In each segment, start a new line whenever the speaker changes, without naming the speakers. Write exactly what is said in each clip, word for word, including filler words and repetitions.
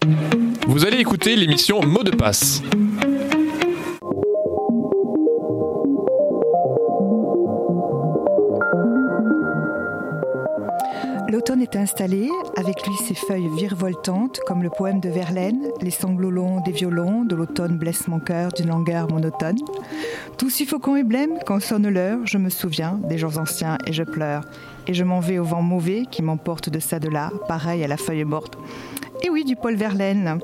Vous allez écouter l'émission Mots de passe.
L'automne est installé, avec lui ses feuilles virevoltantes, comme le poème de Verlaine, les sanglots longs des violons, de l'automne blesse mon cœur d'une langueur monotone. Tout suffocant et blême, quand sonne l'heure, je me souviens des jours anciens et je pleure. Et je m'en vais au vent mauvais qui m'emporte de ça de là, pareil à la feuille morte. Et oui, du Paul Verlaine.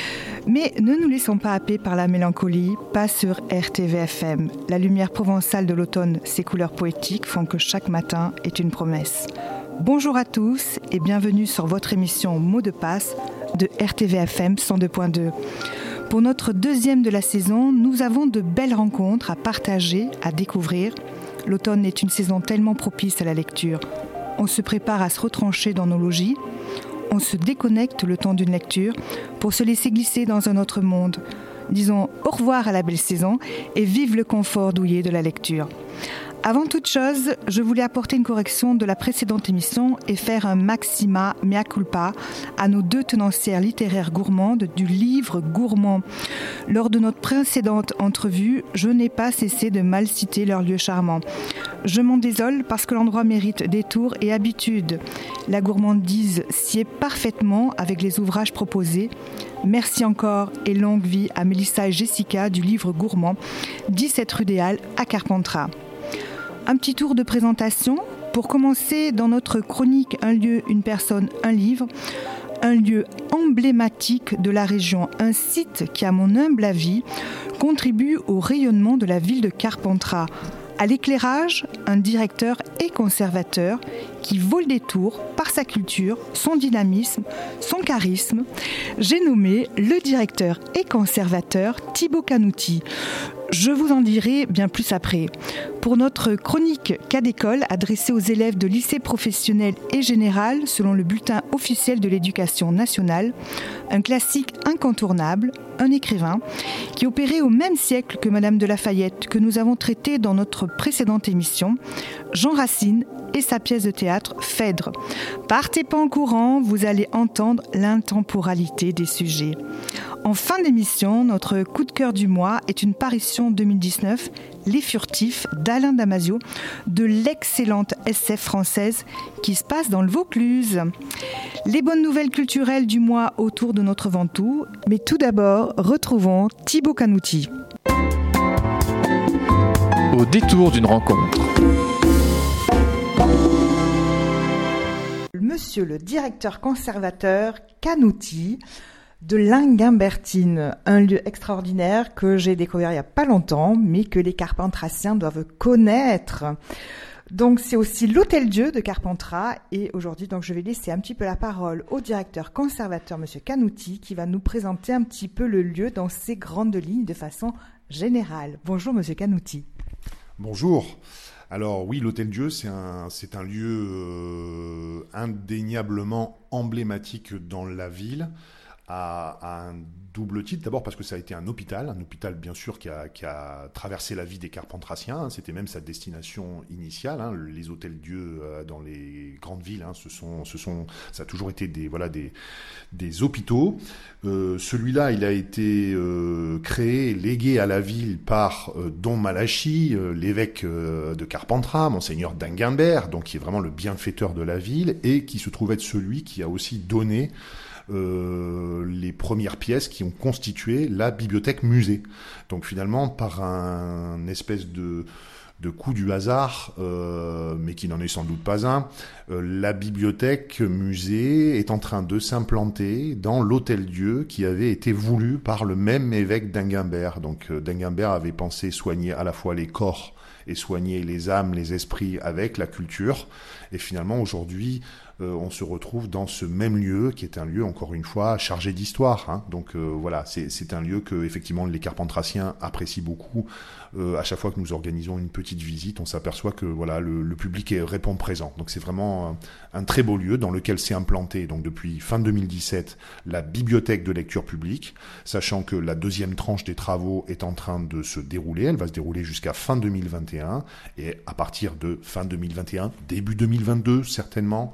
Mais ne nous laissons pas happer par la mélancolie, pas sur R T V F M. La lumière provençale de l'automne, ses couleurs poétiques font que chaque matin est une promesse. Bonjour à tous et bienvenue sur votre émission Mots de passe de R T V F M cent deux point deux. Pour notre deuxième de la saison, nous avons de belles rencontres à partager, à découvrir. L'automne est une saison tellement propice à la lecture. On se prépare à se retrancher dans nos logis. On se déconnecte le temps d'une lecture pour se laisser glisser dans un autre monde. Disons au revoir à la belle saison et vive le confort douillet de la lecture. Avant toute chose, je voulais apporter une correction de la précédente émission et faire un maxima mea culpa à nos deux tenancières littéraires gourmandes du livre gourmand. Lors de notre précédente entrevue, je n'ai pas cessé de mal citer leur lieu charmant. Je m'en désole parce que l'endroit mérite détour et habitude. La gourmandise sied parfaitement avec les ouvrages proposés. Merci encore et longue vie à Mélissa et Jessica du livre gourmand, dix-sept rue des Halles à Carpentras. Un petit tour de présentation. Pour commencer, dans notre chronique Un lieu, une personne, un livre, un lieu emblématique de la région, un site qui, à mon humble avis, contribue au rayonnement de la ville de Carpentras. À l'éclairage, un directeur et conservateur qui vaut le détour par sa culture, son dynamisme, son charisme. J'ai nommé le directeur et conservateur Thibaut Canouty. Je vous en dirai bien plus après. Pour notre chronique cas d'école adressée aux élèves de lycée professionnel et général selon le bulletin officiel de l'éducation nationale, un classique incontournable, un écrivain qui opérait au même siècle que Madame de Lafayette que nous avons traité dans notre précédente émission, Jean Racine et sa pièce de théâtre Phèdre. Partez pas en courant, vous allez entendre l'intemporalité des sujets. En fin d'émission, notre coup de cœur du mois est une parution deux mille dix-neuf, Les Furtifs d'Alain Damasio, de l'excellente S F française qui se passe dans le Vaucluse. Les bonnes nouvelles culturelles du mois autour de notre Ventoux, mais tout d'abord, retrouvons Thibaut Canouty.
Au détour d'une rencontre.
Monsieur le directeur conservateur Canouty de Linguimbertine, un lieu extraordinaire que j'ai découvert il n'y a pas longtemps, mais que les Carpentraciens doivent connaître. Donc c'est aussi l'Hôtel-Dieu de Carpentras et aujourd'hui donc je vais laisser un petit peu la parole au directeur conservateur Monsieur Canouty qui va nous présenter un petit peu le lieu dans ses grandes lignes de façon générale. Bonjour Monsieur Canouty.
Bonjour. Alors oui, l'Hôtel-Dieu, c'est un, c'est un lieu euh, indéniablement emblématique dans la ville, à, à un double titre. D'abord parce que ça a été un hôpital, un hôpital bien sûr qui a, qui a traversé la vie des Carpentraciens. Hein, c'était même sa destination initiale. Hein, les Hôtels-Dieu euh, dans les grandes villes, hein, ce sont, ce sont, ça a toujours été des, voilà, des, des hôpitaux. Euh, celui-là, il a été euh, créé, légué à la ville par euh, Don Malachi, euh, l'évêque euh, de Carpentras, Monseigneur d'Inguimbert, donc qui est vraiment le bienfaiteur de la ville et qui se trouve être celui qui a aussi donné Euh, les premières pièces qui ont constitué la bibliothèque musée. Donc finalement, par un espèce de, de coup du hasard, euh, mais qui n'en est sans doute pas un, euh, la bibliothèque musée est en train de s'implanter dans l'Hôtel-Dieu qui avait été voulu par le même évêque d'Inguimbert. Donc euh, d'Inguimbert avait pensé soigner à la fois les corps et soigner les âmes, les esprits avec la culture. Et finalement, aujourd'hui, euh, on se retrouve dans ce même lieu, qui est un lieu, encore une fois, chargé d'histoire. Hein. Donc euh, voilà, c'est, c'est un lieu que effectivement les Carpentraciens apprécient beaucoup. Euh, à chaque fois que nous organisons une petite visite, on s'aperçoit que voilà, le, le public est, répond présent. Donc c'est vraiment un, un très beau lieu dans lequel s'est implantée, donc depuis fin deux mille dix-sept, la bibliothèque de lecture publique, sachant que la deuxième tranche des travaux est en train de se dérouler. Elle va se dérouler jusqu'à fin deux mille vingt et un, et à partir de fin deux mille vingt et un, début deux mille vingt-deux certainement,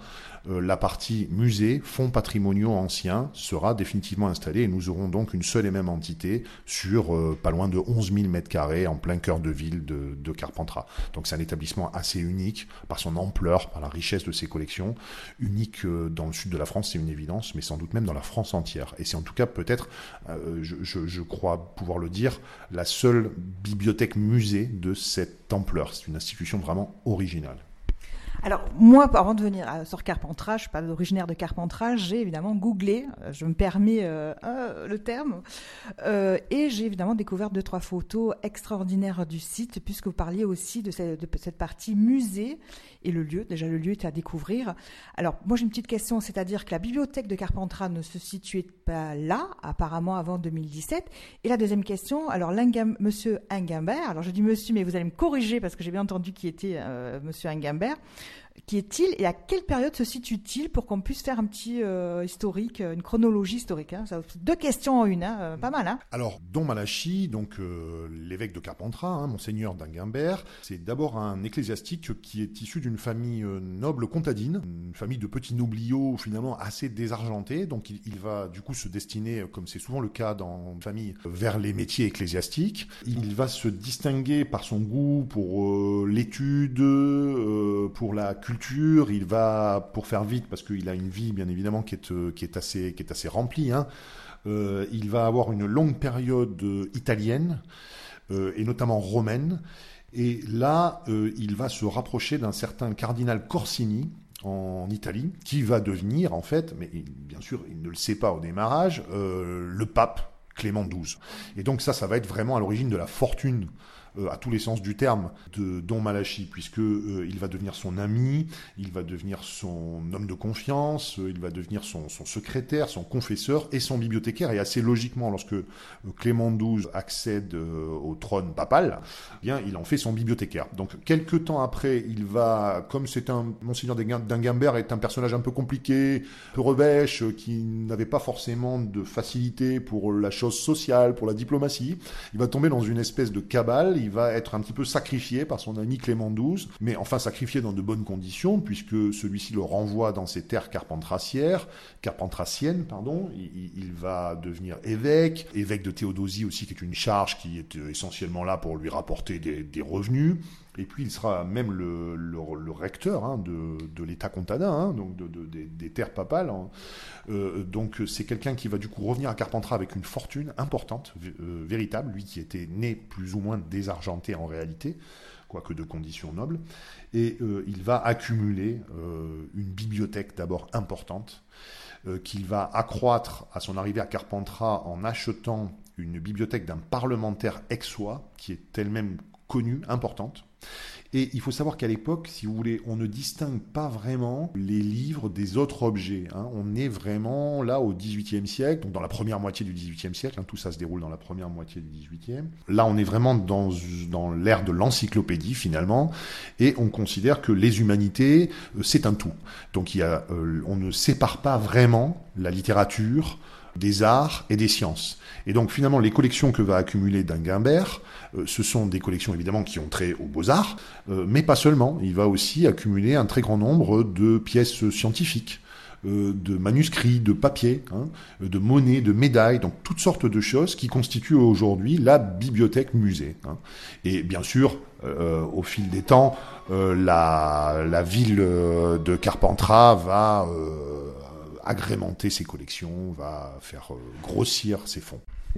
euh, la partie musée, fonds patrimoniaux anciens, sera définitivement installée et nous aurons donc une seule et même entité sur euh, pas loin de onze mille mètres carrés en plein cœur de ville de, de Carpentras. Donc c'est un établissement assez unique par son ampleur, par la richesse de ses collections, unique euh, dans le sud de la France, c'est une évidence, mais sans doute même dans la France entière. Et c'est en tout cas peut-être, euh, je, je, je crois pouvoir le dire, la seule bibliothèque musée de cette ampleur. C'est une institution vraiment originale.
Alors, moi, avant de venir sur Carpentras, je ne suis pas originaire de Carpentras, j'ai évidemment googlé, je me permets euh, euh, le terme, euh, et j'ai évidemment découvert deux, trois photos extraordinaires du site, puisque vous parliez aussi de cette, de cette partie musée et le lieu. Déjà, le lieu est à découvrir. Alors, moi, j'ai une petite question, c'est-à-dire que la bibliothèque de Carpentras ne se situait pas là, apparemment avant deux mille dix-sept. Et la deuxième question, alors, Lingam, monsieur Inguimbert, alors je dis monsieur, mais vous allez me corriger parce que j'ai bien entendu qui était euh, monsieur Inguimbert. Qui est-il et à quelle période se situe-t-il pour qu'on puisse faire un petit euh, historique, une chronologie historique, hein. Ça, deux questions en une, hein, euh, pas mal. Hein.
Alors, Don Malachi, donc euh, l'évêque de Carpentras, hein, monseigneur d'Inguimbert, c'est d'abord un ecclésiastique qui est issu d'une famille euh, noble comtadine, une famille de petits nobliaux finalement assez désargentés. Donc, il, il va du coup se destiner, comme c'est souvent le cas dans une famille, vers les métiers ecclésiastiques. Il va se distinguer par son goût pour euh, l'étude, euh, pour la culture, il va, pour faire vite, parce qu'il a une vie bien évidemment qui est, qui est, assez, qui est assez remplie, hein, euh, il va avoir une longue période italienne, euh, et notamment romaine, et là, euh, il va se rapprocher d'un certain cardinal Corsini, en Italie, qui va devenir, en fait, mais il, bien sûr, il ne le sait pas au démarrage, euh, le pape Clément douze. Et donc ça, ça va être vraiment à l'origine de la fortune, Euh, à tous les sens du terme, de Don Malachi, puisque euh, il va devenir son ami, il va devenir son homme de confiance, euh, il va devenir son, son secrétaire, son confesseur et son bibliothécaire. Et assez logiquement, lorsque euh, Clément douze accède euh, au trône papal, eh bien, il en fait son bibliothécaire. Donc, quelques temps après, il va, comme c'est un monseigneur d'Inguimbert est un personnage un peu compliqué, un peu revêche, euh, qui n'avait pas forcément de facilité pour la chose sociale, pour la diplomatie, il va tomber dans une espèce de cabale. Il va être un petit peu sacrifié par son ami Clément douze, mais enfin sacrifié dans de bonnes conditions, puisque celui-ci le renvoie dans ses terres carpentrassières, carpentrassiennes, pardon. Il, il va devenir évêque, évêque de Théodosie aussi, qui est une charge qui est essentiellement là pour lui rapporter des, des revenus. Et puis il sera même le, le, le recteur hein, de, de l'État comtadin, hein, donc de, de, de, des terres papales. Hein. Euh, donc c'est quelqu'un qui va du coup revenir à Carpentras avec une fortune importante, euh, véritable, lui qui était né plus ou moins désargenté en réalité, quoique de conditions nobles. Et euh, il va accumuler euh, une bibliothèque d'abord importante, euh, qu'il va accroître à son arrivée à Carpentras en achetant une bibliothèque d'un parlementaire aixois, qui est elle-même connue, importante. Et il faut savoir qu'à l'époque, si vous voulez, on ne distingue pas vraiment les livres des autres objets. Hein. On est vraiment là au dix-huitième siècle, donc dans la première moitié du dix-huitième siècle. Hein, tout ça se déroule dans la première moitié du dix-huitième. Là, on est vraiment dans, dans l'ère de l'encyclopédie, finalement. Et on considère que les humanités, euh, c'est un tout. Donc il y a, euh, on ne sépare pas vraiment la littérature des arts et des sciences. Et donc finalement, les collections que va accumuler d'Inguimbert, euh, ce sont des collections évidemment qui ont trait aux beaux-arts, euh, mais pas seulement. Il va aussi accumuler un très grand nombre de pièces scientifiques, euh, de manuscrits, de papiers, hein, de monnaies, de médailles, donc toutes sortes de choses qui constituent aujourd'hui la bibliothèque musée. Hein. Et bien sûr, euh, au fil des temps, euh, la, la ville de Carpentras va euh, agrémenter ses collections, va faire euh, grossir ses fonds.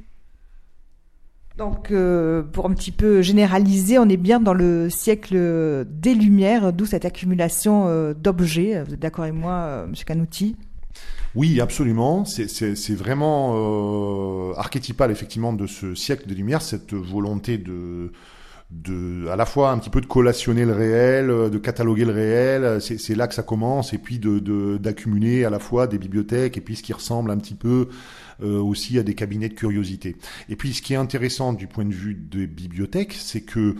Donc, euh, pour un petit peu généraliser, on est bien dans le siècle des Lumières, d'où cette accumulation euh, d'objets. Vous êtes d'accord avec moi, euh, M. Canouty ?
Oui, absolument. C'est, c'est, c'est vraiment euh, archétypal, effectivement, de ce siècle des Lumières, cette volonté de... de, à la fois un petit peu de collationner le réel, de cataloguer le réel, c'est, c'est là que ça commence, et puis de, de, d'accumuler à la fois des bibliothèques, et puis ce qui ressemble un petit peu euh, aussi à des cabinets de curiosité. Et puis ce qui est intéressant du point de vue des bibliothèques, c'est que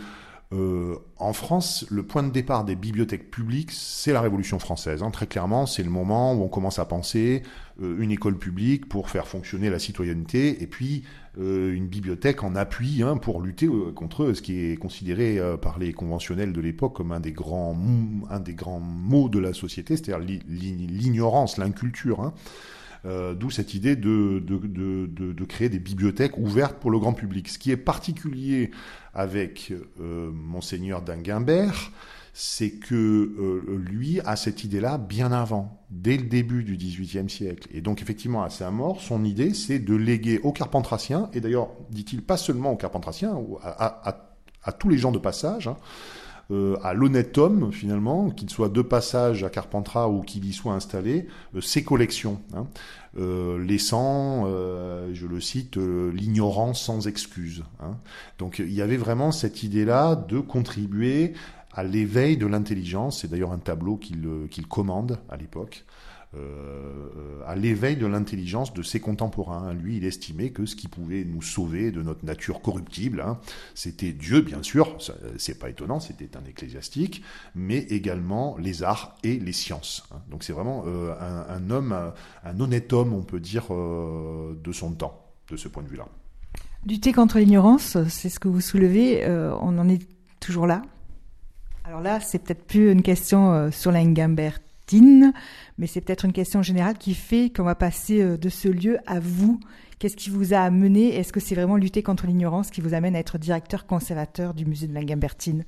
Euh, en France, le point de départ des bibliothèques publiques, c'est la Révolution française. Hein. Très clairement, c'est le moment où on commence à penser euh, une école publique pour faire fonctionner la citoyenneté, et puis euh, une bibliothèque en appui hein, pour lutter euh, contre ce qui est considéré euh, par les conventionnels de l'époque comme un des grands, un des grands maux de la société, c'est-à-dire l'ignorance, l'inculture. Hein. Euh, d'où cette idée de, de, de, de, de créer des bibliothèques ouvertes pour le grand public. Ce qui est particulier avec euh, Monseigneur d'Inguimbert, c'est que euh, lui a cette idée-là bien avant, dès le début du dix-huitième siècle. Et donc effectivement, à sa mort, son idée, c'est de léguer aux Carpentraciens, et d'ailleurs, dit-il, pas seulement aux Carpentraciens, à, à, à tous les gens de passage, hein, Euh, à l'honnête homme, finalement, qu'il soit de passage à Carpentras ou qu'il y soit installé, euh, ses collections, hein, euh, laissant, euh, je le cite, euh, l'ignorance sans excuse. Hein. Donc il y avait vraiment cette idée-là de contribuer à l'éveil de l'intelligence, c'est d'ailleurs un tableau qu'il, qu'il commande à l'époque, Euh, à l'éveil de l'intelligence de ses contemporains. Lui, il estimait que ce qui pouvait nous sauver de notre nature corruptible, hein, c'était Dieu, bien sûr, ça, c'est pas étonnant, c'était un ecclésiastique, mais également les arts et les sciences. Hein. Donc c'est vraiment euh, un, un homme, un, un honnête homme, on peut dire, euh, de son temps, de ce point de vue-là.
Lutter contre l'ignorance, c'est ce que vous soulevez, euh, on en est toujours là. Alors là, c'est peut-être plus une question euh, sur l'Inguimbert, mais c'est peut-être une question générale qui fait qu'on va passer de ce lieu à vous. Qu'est-ce qui vous a amené? Est-ce que c'est vraiment lutter contre l'ignorance qui vous amène à être directeur conservateur du musée de l'Inguimbertine?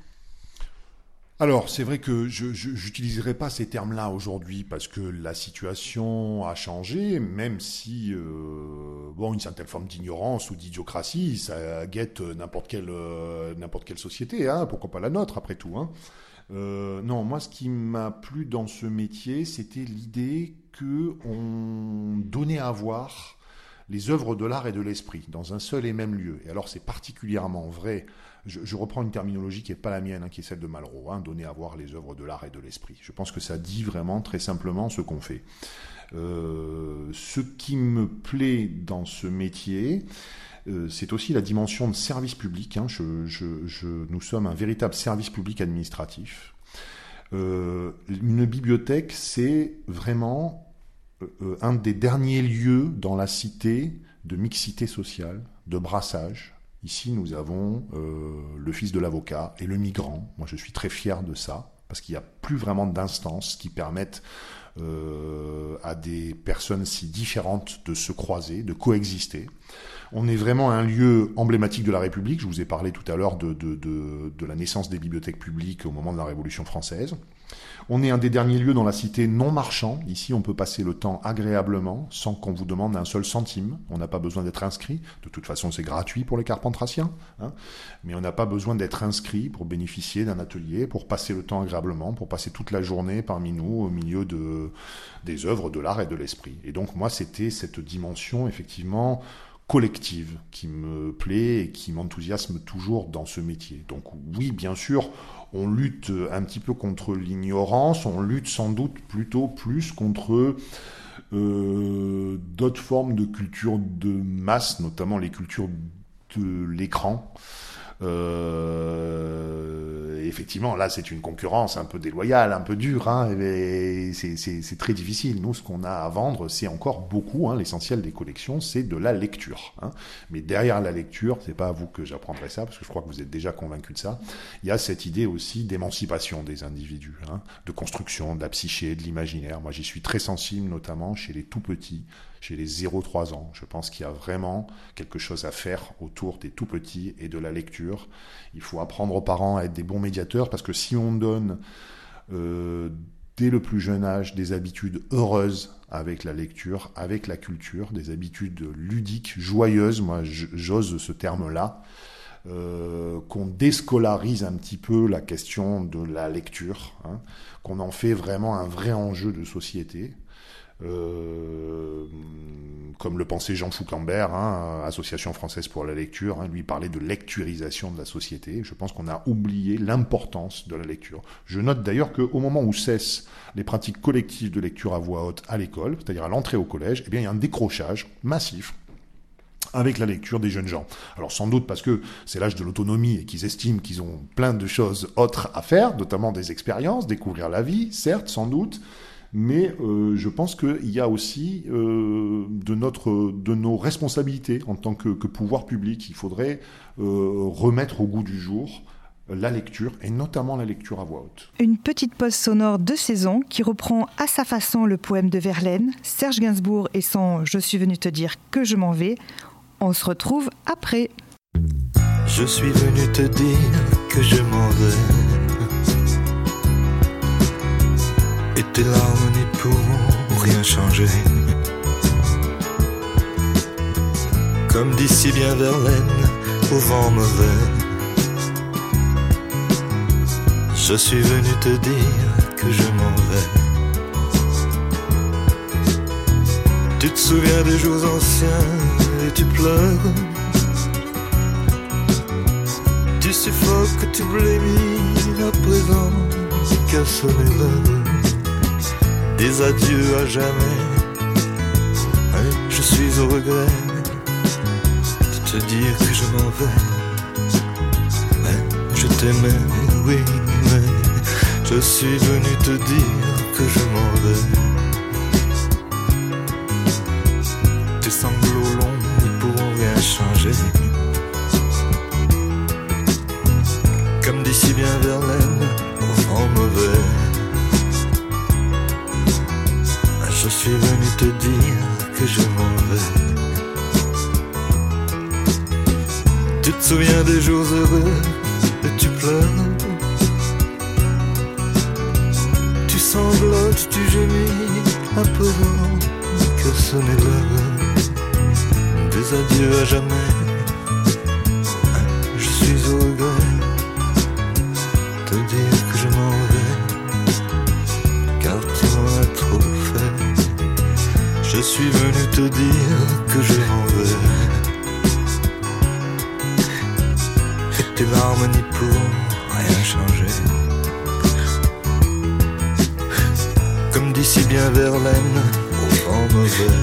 Alors, c'est vrai que je n'utiliserai pas ces termes-là aujourd'hui parce que la situation a changé, même si, euh, bon, une certaine forme d'ignorance ou d'idiocratie, ça guette n'importe quelle, euh, n'importe quelle société, hein, pourquoi pas la nôtre après tout, hein. Euh, non, moi, ce qui m'a plu dans ce métier, c'était l'idée qu'on donnait à voir les œuvres de l'art et de l'esprit dans un seul et même lieu. Et alors, c'est particulièrement vrai, je, je reprends une terminologie qui n'est pas la mienne, hein, qui est celle de Malraux, hein, donner à voir les œuvres de l'art et de l'esprit. Je pense que ça dit vraiment très simplement ce qu'on fait. Euh, ce qui me plaît dans ce métier, c'est aussi la dimension de service public. Hein. Je, je, je, nous sommes un véritable service public administratif. Euh, une bibliothèque, c'est vraiment euh, un des derniers lieux dans la cité de mixité sociale, de brassage. Ici, nous avons euh, le fils de l'avocat et le migrant. Moi, je suis très fier de ça, parce qu'il n'y a plus vraiment d'instances qui permettent euh, à des personnes si différentes de se croiser, de coexister. On est vraiment un lieu emblématique de la République. Je vous ai parlé tout à l'heure de, de, de, de la naissance des bibliothèques publiques au moment de la Révolution française. On est un des derniers lieux dans la cité non marchand. Ici, on peut passer le temps agréablement sans qu'on vous demande un seul centime. On n'a pas besoin d'être inscrit. De toute façon, c'est gratuit pour les Carpentraciens. Hein. Mais on n'a pas besoin d'être inscrit pour bénéficier d'un atelier, pour passer le temps agréablement, pour passer toute la journée parmi nous au milieu de, des œuvres de l'art et de l'esprit. Et donc, moi, c'était cette dimension, effectivement, collective qui me plaît et qui m'enthousiasme toujours dans ce métier. Donc oui, bien sûr, on lutte un petit peu contre l'ignorance, on lutte sans doute plutôt plus contre euh, d'autres formes de culture de masse, notamment les cultures de l'écran. Euh, effectivement, là, c'est une concurrence un peu déloyale, un peu dure, hein, et c'est, c'est, c'est très difficile. Nous, ce qu'on a à vendre, c'est encore beaucoup, hein, l'essentiel des collections, c'est de la lecture. Hein. Mais derrière la lecture, c'est pas à vous que j'apprendrai ça, parce que je crois que vous êtes déjà convaincus de ça, il y a cette idée aussi d'émancipation des individus, hein, de construction, de la psyché, de l'imaginaire. Moi, j'y suis très sensible, notamment chez les tout-petits, chez les zéro trois ans. Je pense qu'il y a vraiment quelque chose à faire autour des tout-petits et de la lecture. Il faut apprendre aux parents à être des bons médiateurs, parce que si on donne euh, dès le plus jeune âge des habitudes heureuses avec la lecture, avec la culture, des habitudes ludiques, joyeuses, moi j'ose ce terme-là, euh, qu'on déscolarise un petit peu la question de la lecture, hein, qu'on en fait vraiment un vrai enjeu de société. Euh, comme le pensait Jean Foucambert, hein, Association française pour la lecture, hein, lui parlait de lecturisation de la société. Je pense qu'on a oublié l'importance de la lecture. Je note d'ailleurs qu'au moment où cessent les pratiques collectives de lecture à voix haute à l'école, c'est-à-dire à l'entrée au collège, eh bien, il y a un décrochage massif avec la lecture des jeunes gens. Alors sans doute parce que c'est l'âge de l'autonomie et qu'ils estiment qu'ils ont plein de choses autres à faire, notamment des expériences, découvrir la vie, certes, sans doute, mais euh, je pense qu'il y a aussi euh, de, notre, de nos responsabilités en tant que, que pouvoir public. Il faudrait euh, remettre au goût du jour la lecture, et notamment la lecture à voix haute.
Une petite pause sonore de saison qui reprend à sa façon le poème de Verlaine, Serge Gainsbourg et son « Je suis venu te dire que je m'en vais ». On se retrouve après.
Je suis venu te dire que je m'en vais, et tes larmes n'y pourront rien changer. Comme dit si bien Verlaine, au vent mauvais, je suis venu te dire que je m'en vais. Tu te souviens des jours anciens et tu pleures. Tu suffoques, tu blémis à présent, qu'à sonner l'heure des adieux à jamais. Et je suis au regret de te dire que je m'en vais. Et je t'aimais, oui, mais je suis venu te dire que je m'en vais. Tes sanglots longs n'y pourront rien changer. Comme dit si bien Verlaine, au vent mauvais, je suis venu te dire que je m'en vais. Tu te souviens des jours heureux et tu pleures. Tu sanglotes, tu gémis à présent, que sonnait l'heure des adieux à jamais. Je suis au regret de te dire que je m'en vais, car tu m'en as trop fait. Je suis venu te dire que je m'en vais, et tes larmes n'y pourront rien changer. Comme dit si bien Verlaine, au vent mauvais,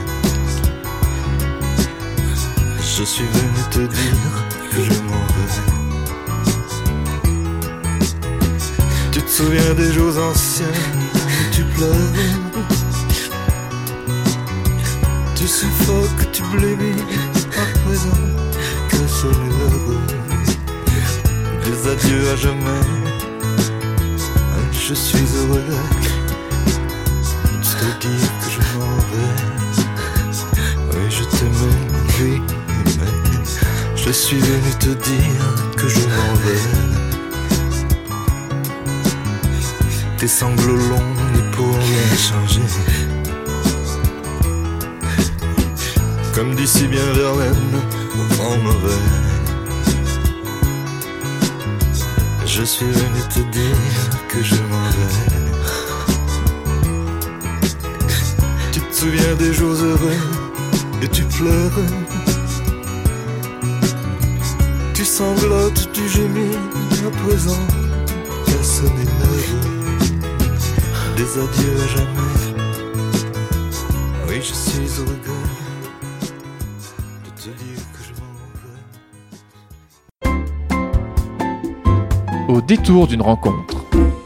je suis venu te dire que je m'en vais. Tu te souviens des jours anciens où tu pleures. Tu suffoques, tu blémis à présent, que sonne l'heure des adieux à jamais. Je suis heureux de te dire que je m'en vais. Oui, je t'aimais, oui, mais je suis venu te dire que je m'en vais. Tes sanglots longs n'y pourront rien changer. Comme dit si bien Verlaine, au vent mauvais, je suis venu te dire que je m'en vais. Tu te souviens des jours heureux et tu pleures. Tu sanglotes, tu gémis à présent, qu'à sonner l'heure des adieux à jamais. Oui, je suis au regret de te dire que je m'en vais.
Au détour d'une rencontre.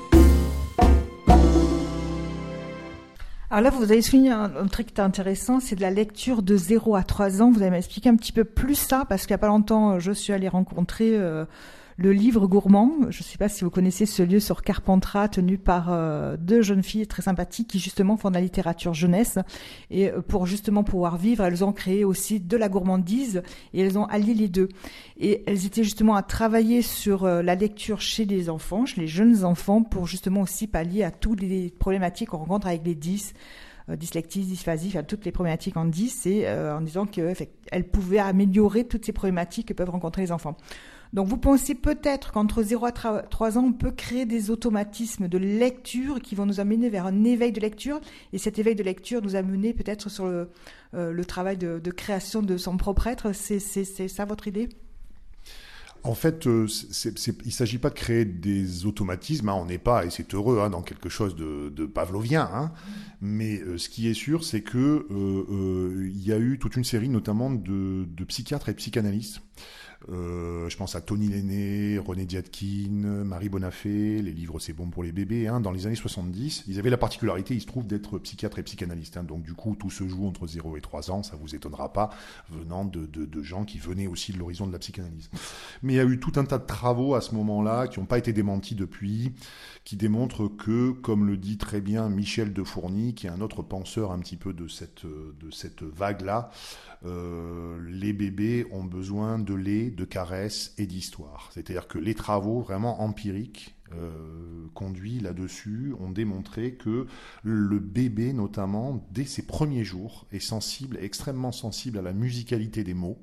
Alors là, vous avez souligné un, un truc qui est intéressant, c'est de la lecture de zéro à trois ans. Vous allez m'expliquer un petit peu plus ça, parce qu'il n'y a pas longtemps, je suis allée rencontrer euh, le livre gourmand. Je ne sais pas si vous connaissez ce lieu sur Carpentras, tenu par euh, deux jeunes filles très sympathiques qui justement font de la littérature jeunesse. Et euh, pour justement pouvoir vivre, elles ont créé aussi de la gourmandise et elles ont allié les deux. Et elles étaient justement à travailler sur euh, la lecture chez les enfants, chez les jeunes enfants, pour justement aussi pallier à toutes les problématiques qu'on rencontre avec les dys, euh, dyslexie, dysphasie, enfin toutes les problématiques en dys, et euh, en disant qu'elles pouvaient améliorer toutes ces problématiques que peuvent rencontrer les enfants. Donc vous pensez peut-être qu'entre zéro à trois ans, on peut créer des automatismes de lecture qui vont nous amener vers un éveil de lecture, et cet éveil de lecture nous amener peut-être sur le, euh, le travail de, de création de son propre être. C'est, c'est, c'est ça votre idée ?
En fait, euh, c'est, c'est, il ne s'agit pas de créer des automatismes, hein, on n'est pas, et c'est heureux, hein, dans quelque chose de, de pavlovien, hein, mais euh, ce qui est sûr, c'est qu'il euh, euh, y a eu toute une série notamment de, de psychiatres et psychanalystes. Euh, je pense à Tony Lenné, René Diadkine, Marie Bonafé, les livres C'est bon pour les bébés, hein, dans les années soixante-dix. Ils avaient la particularité, il se trouve, d'être psychiatre et psychanalyste. Hein, donc du coup, tout se joue entre zéro et trois ans, ça vous étonnera pas, venant de, de, de gens qui venaient aussi de l'horizon de la psychanalyse. Mais il y a eu tout un tas de travaux à ce moment-là, qui n'ont pas été démentis depuis, qui démontrent que, comme le dit très bien Michel de Fourny, qui est un autre penseur un petit peu de cette, de cette vague-là, euh, les bébés ont besoin de lait, de caresses et d'histoire. C'est-à-dire que les travaux vraiment empiriques euh, conduits là-dessus ont démontré que le bébé, notamment, dès ses premiers jours, est sensible, extrêmement sensible à la musicalité des mots.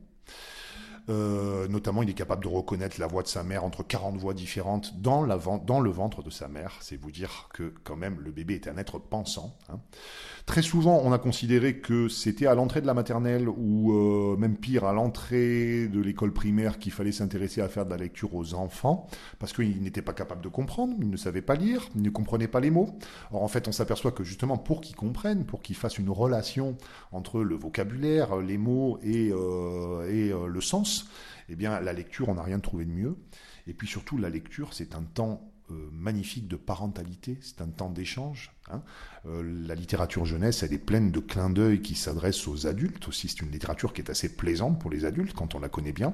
Euh, notamment, il est capable de reconnaître la voix de sa mère entre quarante voix différentes dans, la, dans le ventre de sa mère. C'est vous dire que, quand même, le bébé est un être pensant. Hein. Très souvent, on a considéré que c'était à l'entrée de la maternelle ou euh, même pire, à l'entrée de l'école primaire qu'il fallait s'intéresser à faire de la lecture aux enfants parce qu'ils n'étaient pas capables de comprendre, ils ne savaient pas lire, ils ne comprenaient pas les mots. Or, en fait, on s'aperçoit que justement, pour qu'ils comprennent, pour qu'ils fassent une relation entre le vocabulaire, les mots et, euh, et euh, le sens, eh bien, la lecture, on n'a rien trouvé de mieux. Et puis surtout, la lecture, c'est un temps Euh, magnifique de parentalité, c'est un temps d'échange. Hein. Euh, la littérature jeunesse, elle est pleine de clins d'œil qui s'adressent aux adultes aussi. C'est une littérature qui est assez plaisante pour les adultes quand on la connaît bien.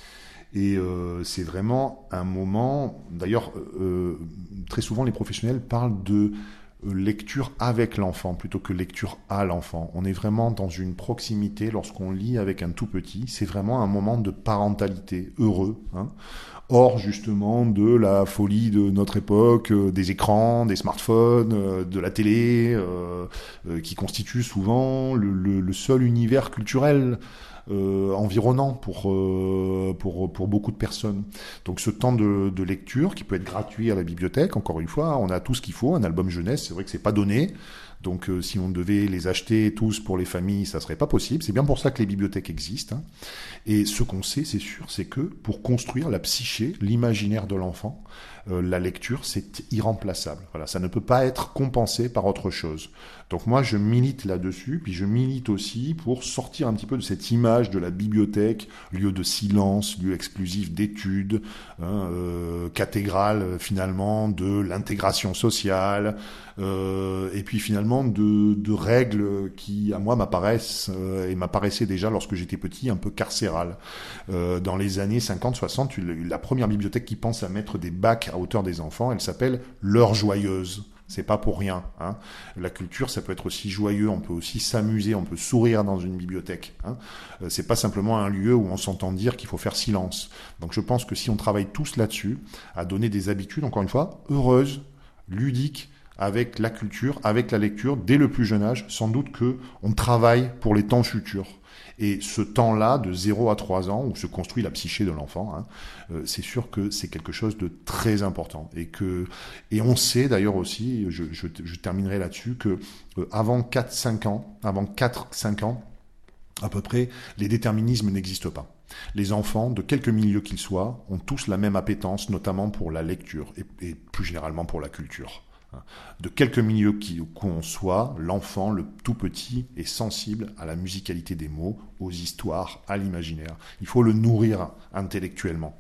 Et euh, c'est vraiment un moment. D'ailleurs, euh, très souvent, les professionnels parlent de lecture avec l'enfant plutôt que lecture à l'enfant. On est vraiment dans une proximité lorsqu'on lit avec un tout petit. C'est vraiment un moment de parentalité heureux. Hein. Hors justement de la folie de notre époque, euh, des écrans, des smartphones, euh, de la télé, euh, euh, qui constitue souvent le, le, le seul univers culturel euh, environnant pour, euh, pour, pour beaucoup de personnes. Donc ce temps de, de lecture qui peut être gratuit à la bibliothèque, encore une fois, on a tout ce qu'il faut, un album jeunesse, c'est vrai que c'est pas donné. Donc euh, si on devait les acheter tous pour les familles, ça serait pas possible. C'est bien pour ça que les bibliothèques existent. Hein. Et ce qu'on sait, c'est sûr, c'est que pour construire la psyché, l'imaginaire de l'enfant, euh, la lecture, c'est irremplaçable. Voilà, ça ne peut pas être compensé par autre chose. Donc moi, je milite là-dessus, puis je milite aussi pour sortir un petit peu de cette image de la bibliothèque, lieu de silence, lieu exclusif d'études, hein, euh, cathédrale finalement de l'intégration sociale, euh, et puis finalement de, de règles qui, à moi, m'apparaissent euh, et m'apparaissaient déjà lorsque j'étais petit, un peu carcérales. Euh, dans les années cinquante soixante, la première bibliothèque qui pense à mettre des bacs à hauteur des enfants, elle s'appelle L'Heure Joyeuse. C'est pas pour rien. Hein. La culture, ça peut être aussi joyeux, on peut aussi s'amuser, on peut sourire dans une bibliothèque. Hein. Euh, c'est pas simplement un lieu où on s'entend dire qu'il faut faire silence. Donc je pense que si on travaille tous là-dessus, à donner des habitudes, encore une fois, heureuses, ludiques, avec la culture, avec la lecture, dès le plus jeune âge, sans doute que on travaille pour les temps futurs. Et ce temps-là, de zéro à trois ans, où se construit la psyché de l'enfant, hein, euh, c'est sûr que c'est quelque chose de très important. Et que, et on sait d'ailleurs aussi, je, je, je terminerai là-dessus, que euh, avant quatre cinq ans, avant quatre cinq ans, à peu près, les déterminismes n'existent pas. Les enfants, de quelque milieu qu'ils soient, ont tous la même appétence, notamment pour la lecture et, et plus généralement pour la culture. De quelque milieu qu'on soit, l'enfant, le tout petit, est sensible à la musicalité des mots, aux histoires, à l'imaginaire. Il faut le nourrir intellectuellement.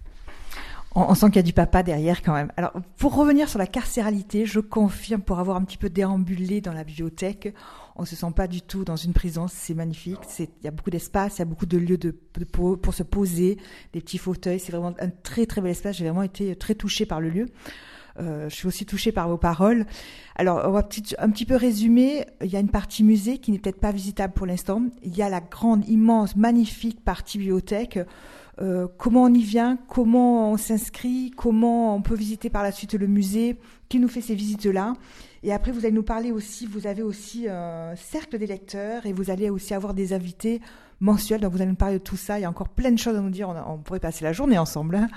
On, on sent qu'il y a du papa derrière quand même. Alors, pour revenir sur la carcéralité, je confirme, pour avoir un petit peu déambulé dans la bibliothèque, on ne se sent pas du tout dans une prison, c'est magnifique. C'est, il y a beaucoup d'espace, il y a beaucoup de lieux de, de, pour se poser, des petits fauteuils. C'est vraiment un très très bel espace. J'ai vraiment été très touchée par le lieu. Euh, je suis aussi touchée par vos paroles. Alors, on va petit, un petit peu résumer. Il y a une partie musée qui n'est peut-être pas visitable pour l'instant. Il y a la grande, immense, magnifique partie bibliothèque. Euh, comment on y vient, comment on s'inscrit, comment on peut visiter par la suite le musée, qui nous fait ces visites-là. Et après, vous allez nous parler aussi, vous avez aussi un cercle des lecteurs et vous allez aussi avoir des invités mensuels. Donc, vous allez nous parler de tout ça. Il y a encore plein de choses à nous dire. On, a, on pourrait passer la journée ensemble. Hein.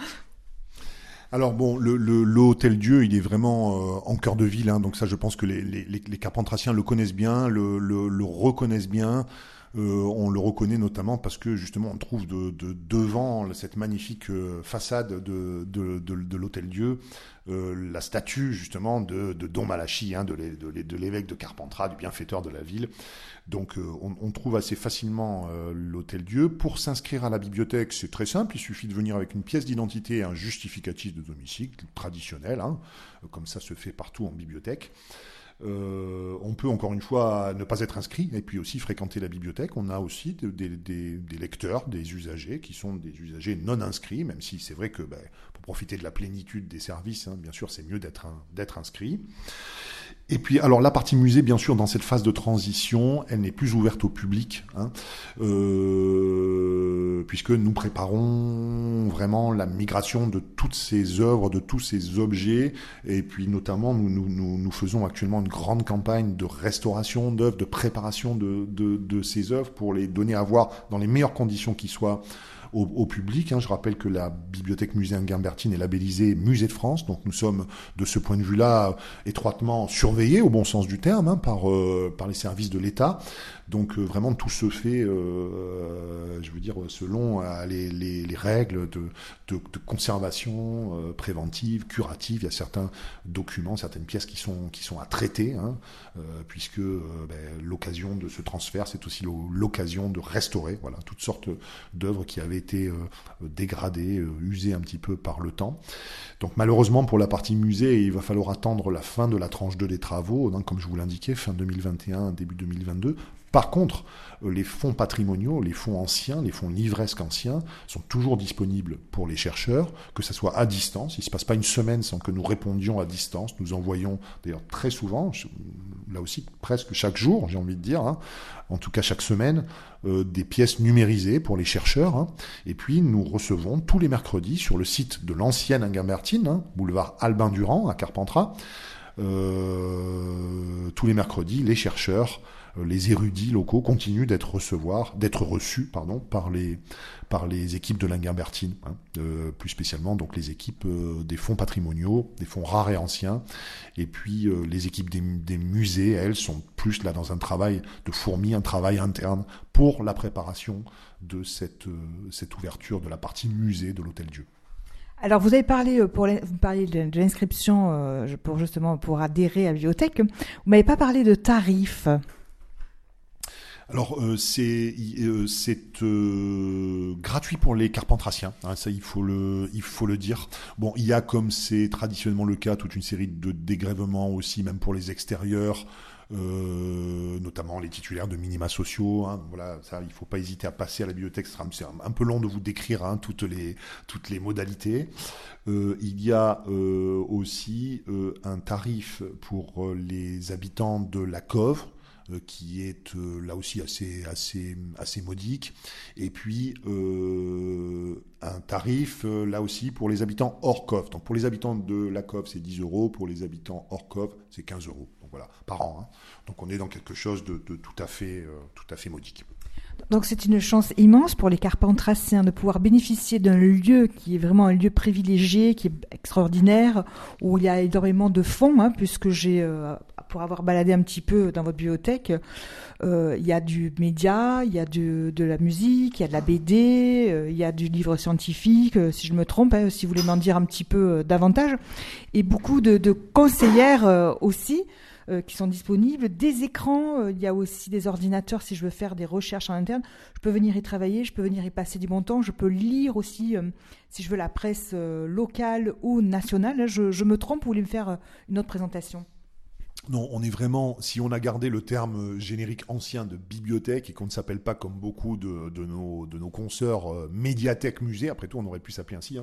Alors bon, le, le, le Hôtel Dieu, il est vraiment euh, en cœur de ville, hein, donc ça, je pense que les, les, les Carpentraciens le connaissent bien, le, le, le reconnaissent bien. Euh, on le reconnaît notamment parce que justement on trouve de, de, devant cette magnifique euh, façade de, de, de, de l'Hôtel-Dieu euh, la statue justement de, de Dom Malachi, hein, de, l'é, de, de l'évêque de Carpentras, du bienfaiteur de la ville. Donc euh, on, on trouve assez facilement euh, l'Hôtel-Dieu. Pour s'inscrire à la bibliothèque, c'est très simple, il suffit de venir avec une pièce d'identité et un justificatif de domicile traditionnel, hein, comme ça se fait partout en bibliothèque. Euh, on peut encore une fois ne pas être inscrit et puis aussi fréquenter la bibliothèque. On a aussi des, des, des lecteurs, des usagers qui sont des usagers non inscrits, même si c'est vrai que ben, pour profiter de la plénitude des services, hein, bien sûr c'est mieux d'être, d'être inscrit. Et puis, alors la partie musée, bien sûr, dans cette phase de transition, elle n'est plus ouverte au public, hein, euh, puisque nous préparons vraiment la migration de toutes ces œuvres, de tous ces objets, et puis notamment nous nous nous, nous faisons actuellement une grande campagne de restauration d'œuvres, de préparation de, de de ces œuvres pour les donner à voir dans les meilleures conditions qui soient. Au, au public. Hein. Je rappelle que la bibliothèque musée Inguimbertine est labellisée Musée de France, donc nous sommes de ce point de vue-là étroitement surveillés, au bon sens du terme, hein, par, euh, par les services de l'État. Donc euh, vraiment tout se fait, euh, je veux dire, selon euh, les, les, les règles de, de, de conservation euh, préventive, curative. Il y a certains documents, certaines pièces qui sont, qui sont à traiter, hein, euh, puisque euh, ben, l'occasion de ce transfert, c'est aussi l'occasion de restaurer, voilà, toutes sortes d'œuvres qui avaient été euh, dégradées, euh, usées un petit peu par le temps. Donc malheureusement pour la partie musée, il va falloir attendre la fin de la tranche deux des travaux, donc, comme je vous l'indiquais, fin deux mille vingt et un, début deux mille vingt-deux. Par contre, les fonds patrimoniaux, les fonds anciens, les fonds livresques anciens sont toujours disponibles pour les chercheurs, que ce soit à distance. Il ne se passe pas une semaine sans que nous répondions à distance. Nous envoyons d'ailleurs très souvent, là aussi presque chaque jour, j'ai envie de dire, hein, en tout cas chaque semaine, euh, des pièces numérisées pour les chercheurs. Hein. Et puis nous recevons tous les mercredis sur le site de l'ancienne Inguimbertine, hein, boulevard Albin Durand à Carpentras, euh, tous les mercredis, les chercheurs, les érudits locaux continuent d'être recevoir, d'être reçus, pardon, par les par les équipes de l'Inguimbertine, hein, euh, plus spécialement donc les équipes euh, des fonds patrimoniaux, des fonds rares et anciens, et puis euh, les équipes des, des musées, elles sont plus là dans un travail de fourmi, un travail interne pour la préparation de cette euh, cette ouverture de la partie musée de l'Hôtel-Dieu.
Alors, vous avez parlé pour vous parliez de l'inscription pour justement pour adhérer à la bibliothèque. Vous m'avez pas parlé de tarifs.
Alors euh, c'est euh, c'est euh, gratuit pour les carpentraciens, hein, ça il faut le il faut le dire. Bon, il y a, comme c'est traditionnellement le cas, toute une série de dégrèvements aussi, même pour les extérieurs, euh, notamment les titulaires de minima sociaux. Hein, voilà, ça il faut pas hésiter à passer à la bibliothèque. C'est un, un peu long de vous décrire hein, toutes les toutes les modalités. Euh, il y a euh, aussi euh, un tarif pour les habitants de la Cove, qui est euh, là aussi assez assez assez modique, et puis euh, un tarif euh, là aussi pour les habitants hors Cove. Donc pour les habitants de la Cove c'est dix euros, pour les habitants hors Cove c'est quinze euros. Donc voilà, par an. Hein. Donc on est dans quelque chose de, de tout à fait euh, tout à fait modique.
Donc c'est une chance immense pour les carpentraciens de pouvoir bénéficier d'un lieu qui est vraiment un lieu privilégié, qui est extraordinaire, où il y a énormément de fonds, hein, puisque j'ai, euh, pour avoir baladé un petit peu dans votre bibliothèque, euh, il y a du média, il y a du, de la musique, il y a de la B D, euh, il y a du livre scientifique, euh, si je me trompe, hein, si vous voulez m'en dire un petit peu euh, davantage, et beaucoup de, de conseillères euh, aussi, Euh, qui sont disponibles, des écrans, euh, il y a aussi des ordinateurs si je veux faire des recherches en interne, je peux venir y travailler, je peux venir y passer du bon temps, je peux lire aussi euh, si je veux la presse euh, locale ou nationale. Je, je me trompe, vous voulez me faire euh, une autre présentation?
Non, on est vraiment, si on a gardé le terme générique ancien de bibliothèque et qu'on ne s'appelle pas comme beaucoup de, de, nos, de nos consoeurs euh, médiathèque musée, après tout on aurait pu s'appeler ainsi, hein.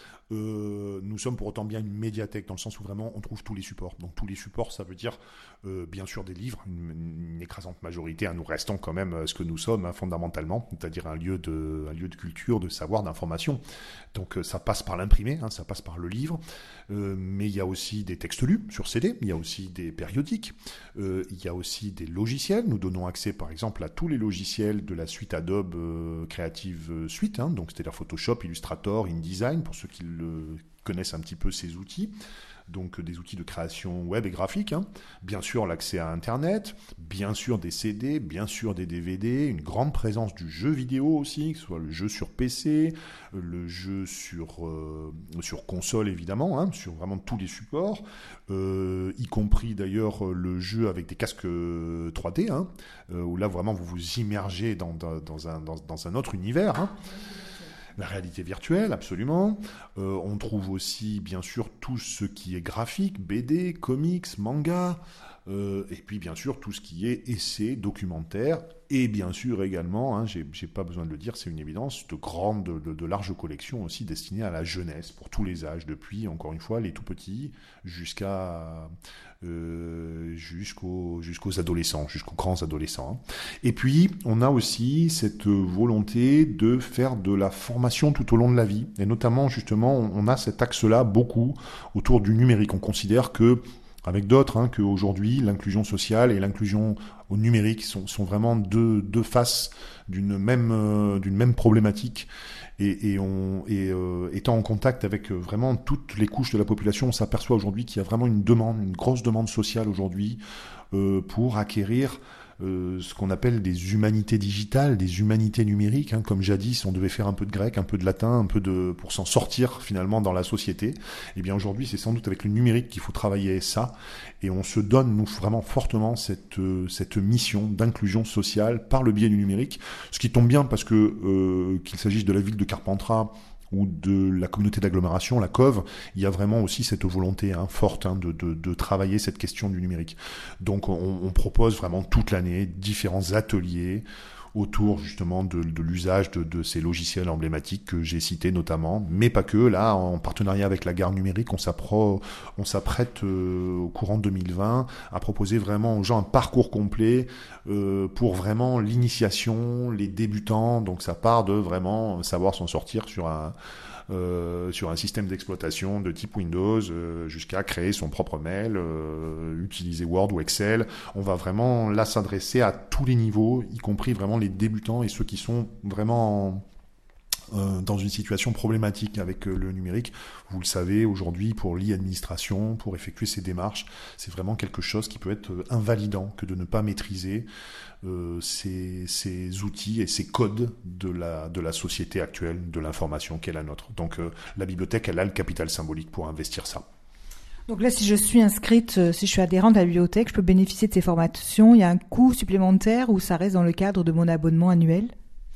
Euh, nous sommes pour autant bien une médiathèque dans le sens où vraiment on trouve tous les supports. Donc tous les supports, ça veut dire euh, bien sûr des livres, une, une écrasante majorité. Hein, nous restons quand même ce que nous sommes hein, fondamentalement, c'est-à-dire un lieu de, un lieu de culture, de savoir, d'information. Donc euh, ça passe par l'imprimé, hein, ça passe par le livre. Euh, mais il y a aussi des textes lus sur C D, il y a aussi des périodiques, euh, il y a aussi des logiciels. Nous donnons accès par exemple à tous les logiciels de la suite Adobe euh, Creative Suite, hein, donc c'est-à-dire Photoshop, Illustrator, InDesign pour ceux qui le connaissent un petit peu ces outils. Donc des outils de création web et graphique, hein. Bien sûr l'accès à Internet, bien sûr des C D, bien sûr des D V D, une grande présence du jeu vidéo aussi, que ce soit le jeu sur P C, le jeu sur, euh, sur console évidemment, hein, sur vraiment tous les supports, euh, y compris d'ailleurs le jeu avec des casques trois D, hein, euh, où là vraiment vous vous immergez dans, dans, dans, un, dans, dans un autre univers, hein. La réalité virtuelle, absolument. Euh, on trouve aussi, bien sûr, tout ce qui est graphique, B D, comics, manga, euh, et puis, bien sûr, tout ce qui est essai, documentaire, et bien sûr également, hein, j'ai, j'ai pas besoin de le dire, c'est une évidence, de grandes, de, de larges collections aussi destinées à la jeunesse, pour tous les âges, depuis, encore une fois, les tout petits, jusqu'à, euh, jusqu'aux, jusqu'aux adolescents, jusqu'aux grands adolescents. Hein. Et puis, on a aussi cette volonté de faire de la formation tout au long de la vie, et notamment, justement, on a cet axe-là beaucoup autour du numérique. On considère que avec d'autres, hein, qu'aujourd'hui, l'inclusion sociale et l'inclusion au numérique sont, sont vraiment deux, deux faces d'une même, euh, d'une même problématique. Et, et, on, et euh, étant en contact avec vraiment toutes les couches de la population, on s'aperçoit aujourd'hui qu'il y a vraiment une demande, une grosse demande sociale aujourd'hui euh, pour acquérir Euh, ce qu'on appelle des humanités digitales, des humanités numériques, hein, comme jadis on devait faire un peu de grec, un peu de latin, un peu de pour s'en sortir finalement dans la société. Et bien aujourd'hui, c'est sans doute avec le numérique qu'il faut travailler ça, et on se donne nous vraiment fortement cette euh, cette mission d'inclusion sociale par le biais du numérique, ce qui tombe bien parce que euh, qu'il s'agisse de la ville de Carpentras ou de la communauté d'agglomération, la C O V, il y a vraiment aussi cette volonté hein, forte hein, de, de, de travailler cette question du numérique. Donc on, on propose vraiment toute l'année différents ateliers autour justement de, de l'usage de, de ces logiciels emblématiques que j'ai cités notamment, mais pas que. Là, en partenariat avec la Gare numérique, on, s'appro- on s'apprête euh, au courant deux mille vingt à proposer vraiment aux gens un parcours complet euh, pour vraiment l'initiation, les débutants. Donc ça part de vraiment savoir s'en sortir sur un Euh, sur un système d'exploitation de type Windows euh, jusqu'à créer son propre mail, euh, utiliser Word ou Excel. On va vraiment là s'adresser à tous les niveaux, y compris vraiment les débutants et ceux qui sont vraiment euh, dans une situation problématique avec euh, le numérique. Vous le savez, aujourd'hui, pour l'e-administration, pour effectuer ces démarches, c'est vraiment quelque chose qui peut être euh, invalidant que de ne pas maîtriser Euh, ces, ces outils et ces codes de la, de la société actuelle, de l'information qu'est la nôtre. Donc euh, la bibliothèque, elle a le capital symbolique pour investir ça.
Donc là, si je suis inscrite, si je suis adhérente à la bibliothèque, je peux bénéficier de ces formations. Il y a un coût supplémentaire ou ça reste dans le cadre de mon abonnement annuel ?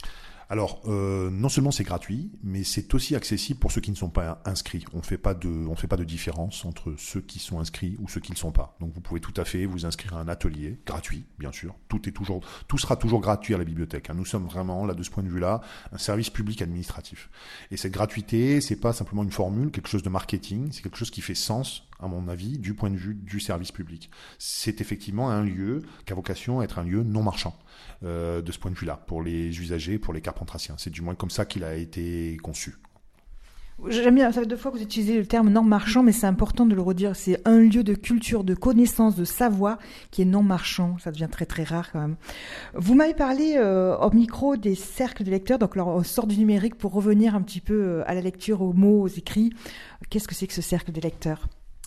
Alors, euh, non seulement c'est gratuit, mais c'est aussi accessible pour ceux qui ne sont pas inscrits. On fait pas de, on fait pas de différence entre ceux qui sont inscrits ou ceux qui ne sont pas. Donc, vous pouvez tout à fait vous inscrire à un atelier gratuit, bien sûr. Tout est toujours, tout sera toujours gratuit à la bibliothèque. Nous sommes vraiment, là, de ce point de vue-là, un service public administratif. Et cette gratuité, c'est pas simplement une formule, quelque chose de marketing. C'est quelque chose qui fait sens, à mon avis, du point de vue du service public. C'est effectivement un lieu qui a vocation à être un lieu non marchand, euh, de ce point de vue-là, pour les usagers, pour les carpentraciens. C'est du moins comme ça qu'il a été conçu.
J'aime bien, ça fait deux fois que vous utilisez le terme non marchand, mais c'est important de le redire. C'est un lieu de culture, de connaissance, de savoir qui est non marchand. Ça devient très très rare quand même. Vous m'avez parlé euh, au micro des cercles de lecteurs, donc alors on sort du numérique pour revenir un petit peu à la lecture, aux mots, aux écrits. Qu'est-ce que c'est que ce cercle des lecteurs ?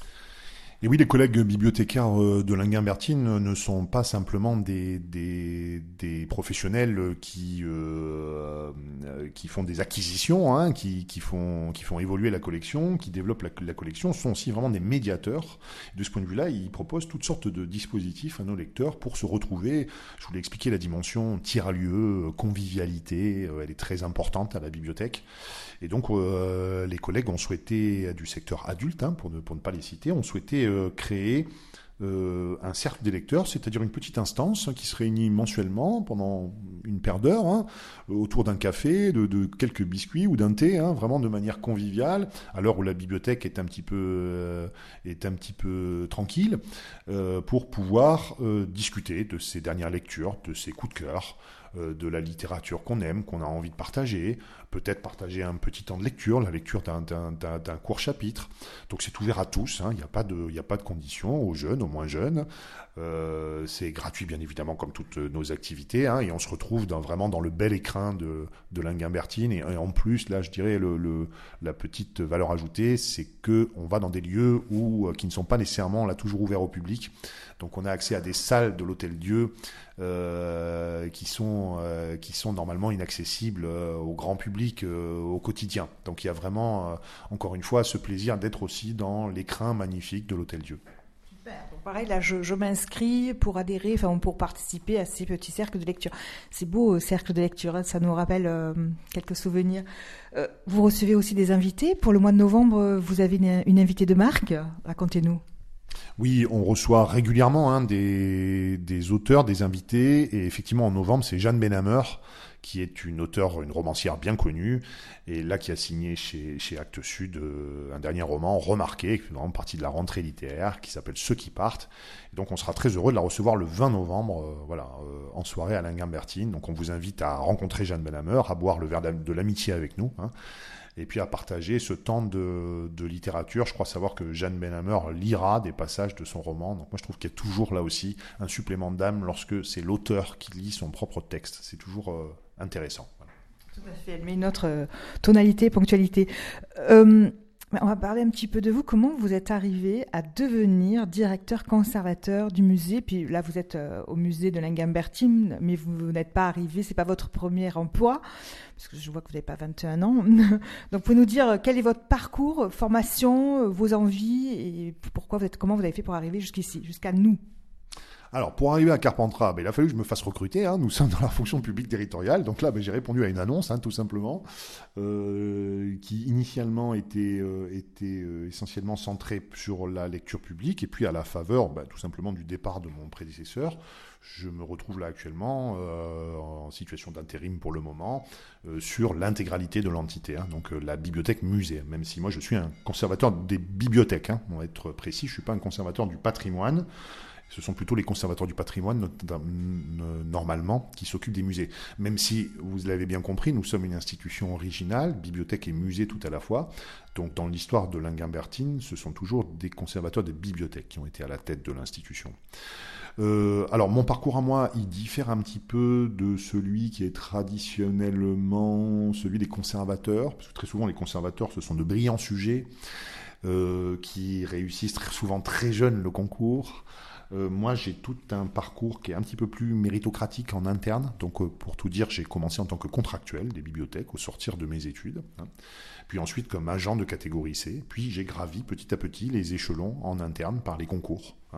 Et oui, les collègues bibliothécaires de Linguin-Bertine ne sont pas simplement des, des, des professionnels qui, euh, qui font des acquisitions, hein, qui, qui, font, qui font évoluer la collection, qui développent la, la collection, sont aussi vraiment des médiateurs. De ce point de vue-là, ils proposent toutes sortes de dispositifs à nos lecteurs pour se retrouver. Je vous l'ai expliqué, la dimension tiers-lieu, convivialité, elle est très importante à la bibliothèque. Et donc, euh, les collègues ont souhaité, du secteur adulte, hein, pour, ne, pour ne pas les citer, ont souhaité euh, créer euh, un cercle des lecteurs, c'est-à-dire une petite instance hein, qui se réunit mensuellement pendant une paire d'heures, hein, autour d'un café, de, de quelques biscuits ou d'un thé, hein, vraiment de manière conviviale, à l'heure où la bibliothèque est un petit peu, euh, est un petit peu tranquille, euh, pour pouvoir euh, discuter de ses dernières lectures, de ses coups de cœur, euh, de la littérature qu'on aime, qu'on a envie de partager, peut-être partager un petit temps de lecture, la lecture d'un, d'un, d'un, d'un court chapitre. Donc c'est ouvert à tous, hein, il n'y a pas de, il n'y a pas de conditions, aux jeunes, aux moins jeunes. Euh, c'est gratuit bien évidemment comme toutes nos activités, hein, et on se retrouve dans, vraiment dans le bel écrin de, de Linguimbertine, et, et en plus là je dirais le, le, la petite valeur ajoutée, c'est que on va dans des lieux où, qui ne sont pas nécessairement là toujours ouverts au public, donc on a accès à des salles de l'Hôtel-Dieu euh, qui sont euh, qui sont normalement inaccessibles euh, au grand public euh, au quotidien. Donc il y a vraiment euh, encore une fois ce plaisir d'être aussi dans l'écrin magnifique de l'Hôtel-Dieu.
Donc pareil, là, je, je m'inscris pour adhérer, enfin, pour participer à ces petits cercles de lecture. C'est beau, cercle de lecture, hein, ça nous rappelle euh, quelques souvenirs. Euh, vous recevez aussi des invités. Pour le mois de novembre, vous avez une, une invitée de marque. Racontez-nous.
Oui, on reçoit régulièrement hein, des, des auteurs, des invités, et effectivement en novembre, c'est Jeanne Benhamer, qui est une auteure, une romancière bien connue, et là qui a signé chez, chez Actes Sud euh, un dernier roman remarqué, qui fait vraiment partie de la rentrée littéraire, qui s'appelle Ceux qui partent. Et donc on sera très heureux de la recevoir le vingt novembre, euh, voilà, euh, en soirée à Linguimbertine. Donc on vous invite à rencontrer Jeanne Benhamer, à boire le verre de l'amitié avec nous, hein, et puis à partager ce temps de, de littérature. Je crois savoir que Jeanne Benhamer lira des passages de son roman. Donc moi je trouve qu'il y a toujours là aussi un supplément d'âme lorsque c'est l'auteur qui lit son propre texte. C'est toujours euh, intéressant. Voilà.
Tout à fait, elle met une autre euh, tonalité, ponctualité. Euh, on va parler un petit peu de vous. Comment vous êtes arrivé à devenir directeur conservateur du musée? Puis là, vous êtes euh, au musée de Linguimbertine, mais vous, vous n'êtes pas arrivé, c'est pas votre premier emploi, parce que je vois que vous n'avez pas vingt et un ans. Donc, vous pouvez nous dire quel est votre parcours, formation, vos envies, et pourquoi vous êtes, comment vous avez fait pour arriver jusqu'ici, jusqu'à nous?
Alors, pour arriver à Carpentras, ben, il a fallu que je me fasse recruter. Hein. Nous sommes dans la fonction publique territoriale. Donc là, ben, j'ai répondu à une annonce, hein, tout simplement, euh, qui initialement était, euh, était euh, essentiellement centrée sur la lecture publique. Et puis, à la faveur, ben, tout simplement, du départ de mon prédécesseur, je me retrouve là actuellement euh, en situation d'intérim pour le moment euh, sur l'intégralité de l'entité. Hein. Donc, euh, la bibliothèque musée. Même si moi, je suis un conservateur des bibliothèques. Hein. On va être précis, je ne suis pas un conservateur du patrimoine. Ce sont plutôt les conservateurs du patrimoine, normalement, qui s'occupent des musées. Même si, vous l'avez bien compris, nous sommes une institution originale, bibliothèque et musée tout à la fois. Donc, dans l'histoire de Linguimbertine, ce sont toujours des conservateurs des bibliothèques qui ont été à la tête de l'institution. Euh, alors, mon parcours à moi, il diffère un petit peu de celui qui est traditionnellement celui des conservateurs, parce que très souvent, les conservateurs, ce sont de brillants sujets euh, qui réussissent très souvent très jeunes le concours. Euh, moi, j'ai tout un parcours qui est un petit peu plus méritocratique en interne. Donc, euh, pour tout dire, j'ai commencé en tant que contractuel des bibliothèques au sortir de mes études. Hein. Puis ensuite, comme agent de catégorie C. Puis, j'ai gravi petit à petit les échelons en interne par les concours. Hein.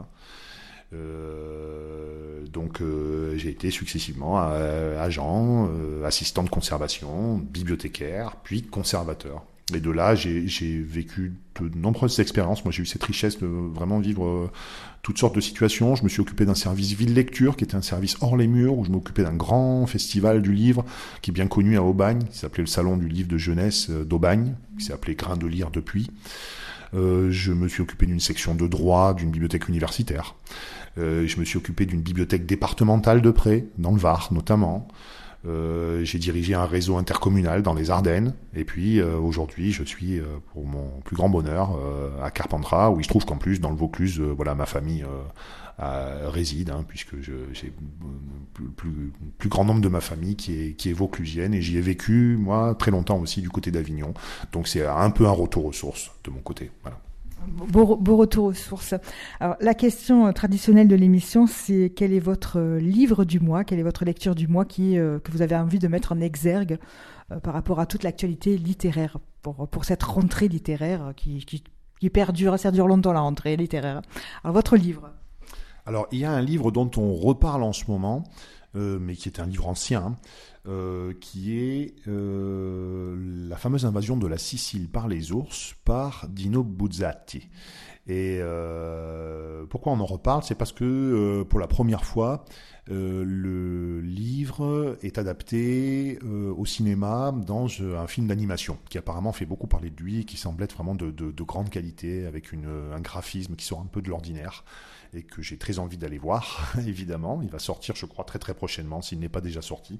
Euh, donc, euh, j'ai été successivement euh, agent, euh, assistant de conservation, bibliothécaire, puis conservateur. Et de là, j'ai, j'ai vécu de nombreuses expériences. Moi, j'ai eu cette richesse de vraiment vivre euh, toutes sortes de situations. Je me suis occupé d'un service ville lecture, qui était un service hors les murs, où je m'occupais d'un grand festival du livre, qui est bien connu à Aubagne, qui s'appelait le Salon du livre de jeunesse d'Aubagne, qui s'est appelé Grain de lire depuis. Euh, je me suis occupé d'une section de droit d'une bibliothèque universitaire. Euh, je me suis occupé d'une bibliothèque départementale de Pré, dans le Var notamment. Euh, j'ai dirigé un réseau intercommunal dans les Ardennes, et puis euh, aujourd'hui je suis, euh, pour mon plus grand bonheur, euh, à Carpentras, où il se trouve qu'en plus dans le Vaucluse, euh, voilà, ma famille euh, euh, réside, hein, puisque je, j'ai plus, plus, plus grand nombre de ma famille qui est, qui est vauclusienne, et j'y ai vécu moi très longtemps aussi du côté d'Avignon, donc c'est un peu un retour aux sources de mon côté. Voilà.
Beau, beau retour aux sources. Alors, la question traditionnelle de l'émission, c'est quel est votre livre du mois, quelle est votre lecture du mois qui, euh, que vous avez envie de mettre en exergue euh, par rapport à toute l'actualité littéraire, pour, pour cette rentrée littéraire qui, qui, qui perdure, ça dure longtemps la rentrée littéraire. Alors, votre livre?
Alors, il y a un livre dont on reparle en ce moment, euh, mais qui est un livre ancien, hein, euh, qui est euh, la fameuse invasion de la Sicile par les ours, par Dino Buzzati. Et euh, pourquoi on en reparle ? C'est parce que euh, pour la première fois, euh, le livre est adapté euh, au cinéma dans euh, un film d'animation qui apparemment fait beaucoup parler de lui et qui semble être vraiment de, de, de grande qualité, avec une, un graphisme qui sort un peu de l'ordinaire et que j'ai très envie d'aller voir, évidemment. Il va sortir, je crois, très très prochainement, s'il n'est pas déjà sorti.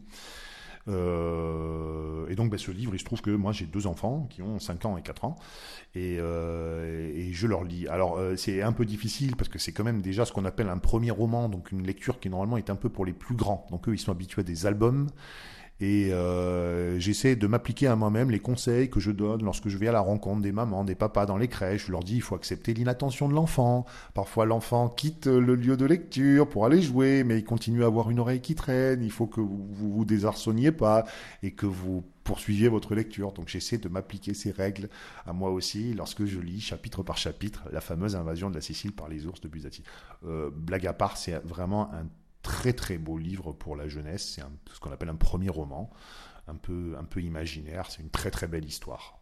Euh, et donc ben, ce livre, il se trouve que moi j'ai deux enfants qui ont cinq ans et quatre ans et, euh, et je leur lis. Alors euh, c'est un peu difficile parce que c'est quand même déjà ce qu'on appelle un premier roman, donc une lecture qui normalement est un peu pour les plus grands. Donc eux ils sont habitués à des albums. Et euh, j'essaie de m'appliquer à moi-même les conseils que je donne lorsque je vais à la rencontre des mamans, des papas dans les crèches. Je leur dis il faut accepter l'inattention de l'enfant. Parfois l'enfant quitte le lieu de lecture pour aller jouer, mais il continue à avoir une oreille qui traîne. Il faut que vous vous, vous désarçonniez pas et que vous poursuiviez votre lecture. Donc j'essaie de m'appliquer ces règles à moi aussi lorsque je lis chapitre par chapitre la fameuse invasion de la Sicile par les ours de Buzzati. Euh, blague à part, c'est vraiment un très très beau livre pour la jeunesse, c'est un, ce qu'on appelle un premier roman, un peu, un peu imaginaire, c'est une très très belle histoire.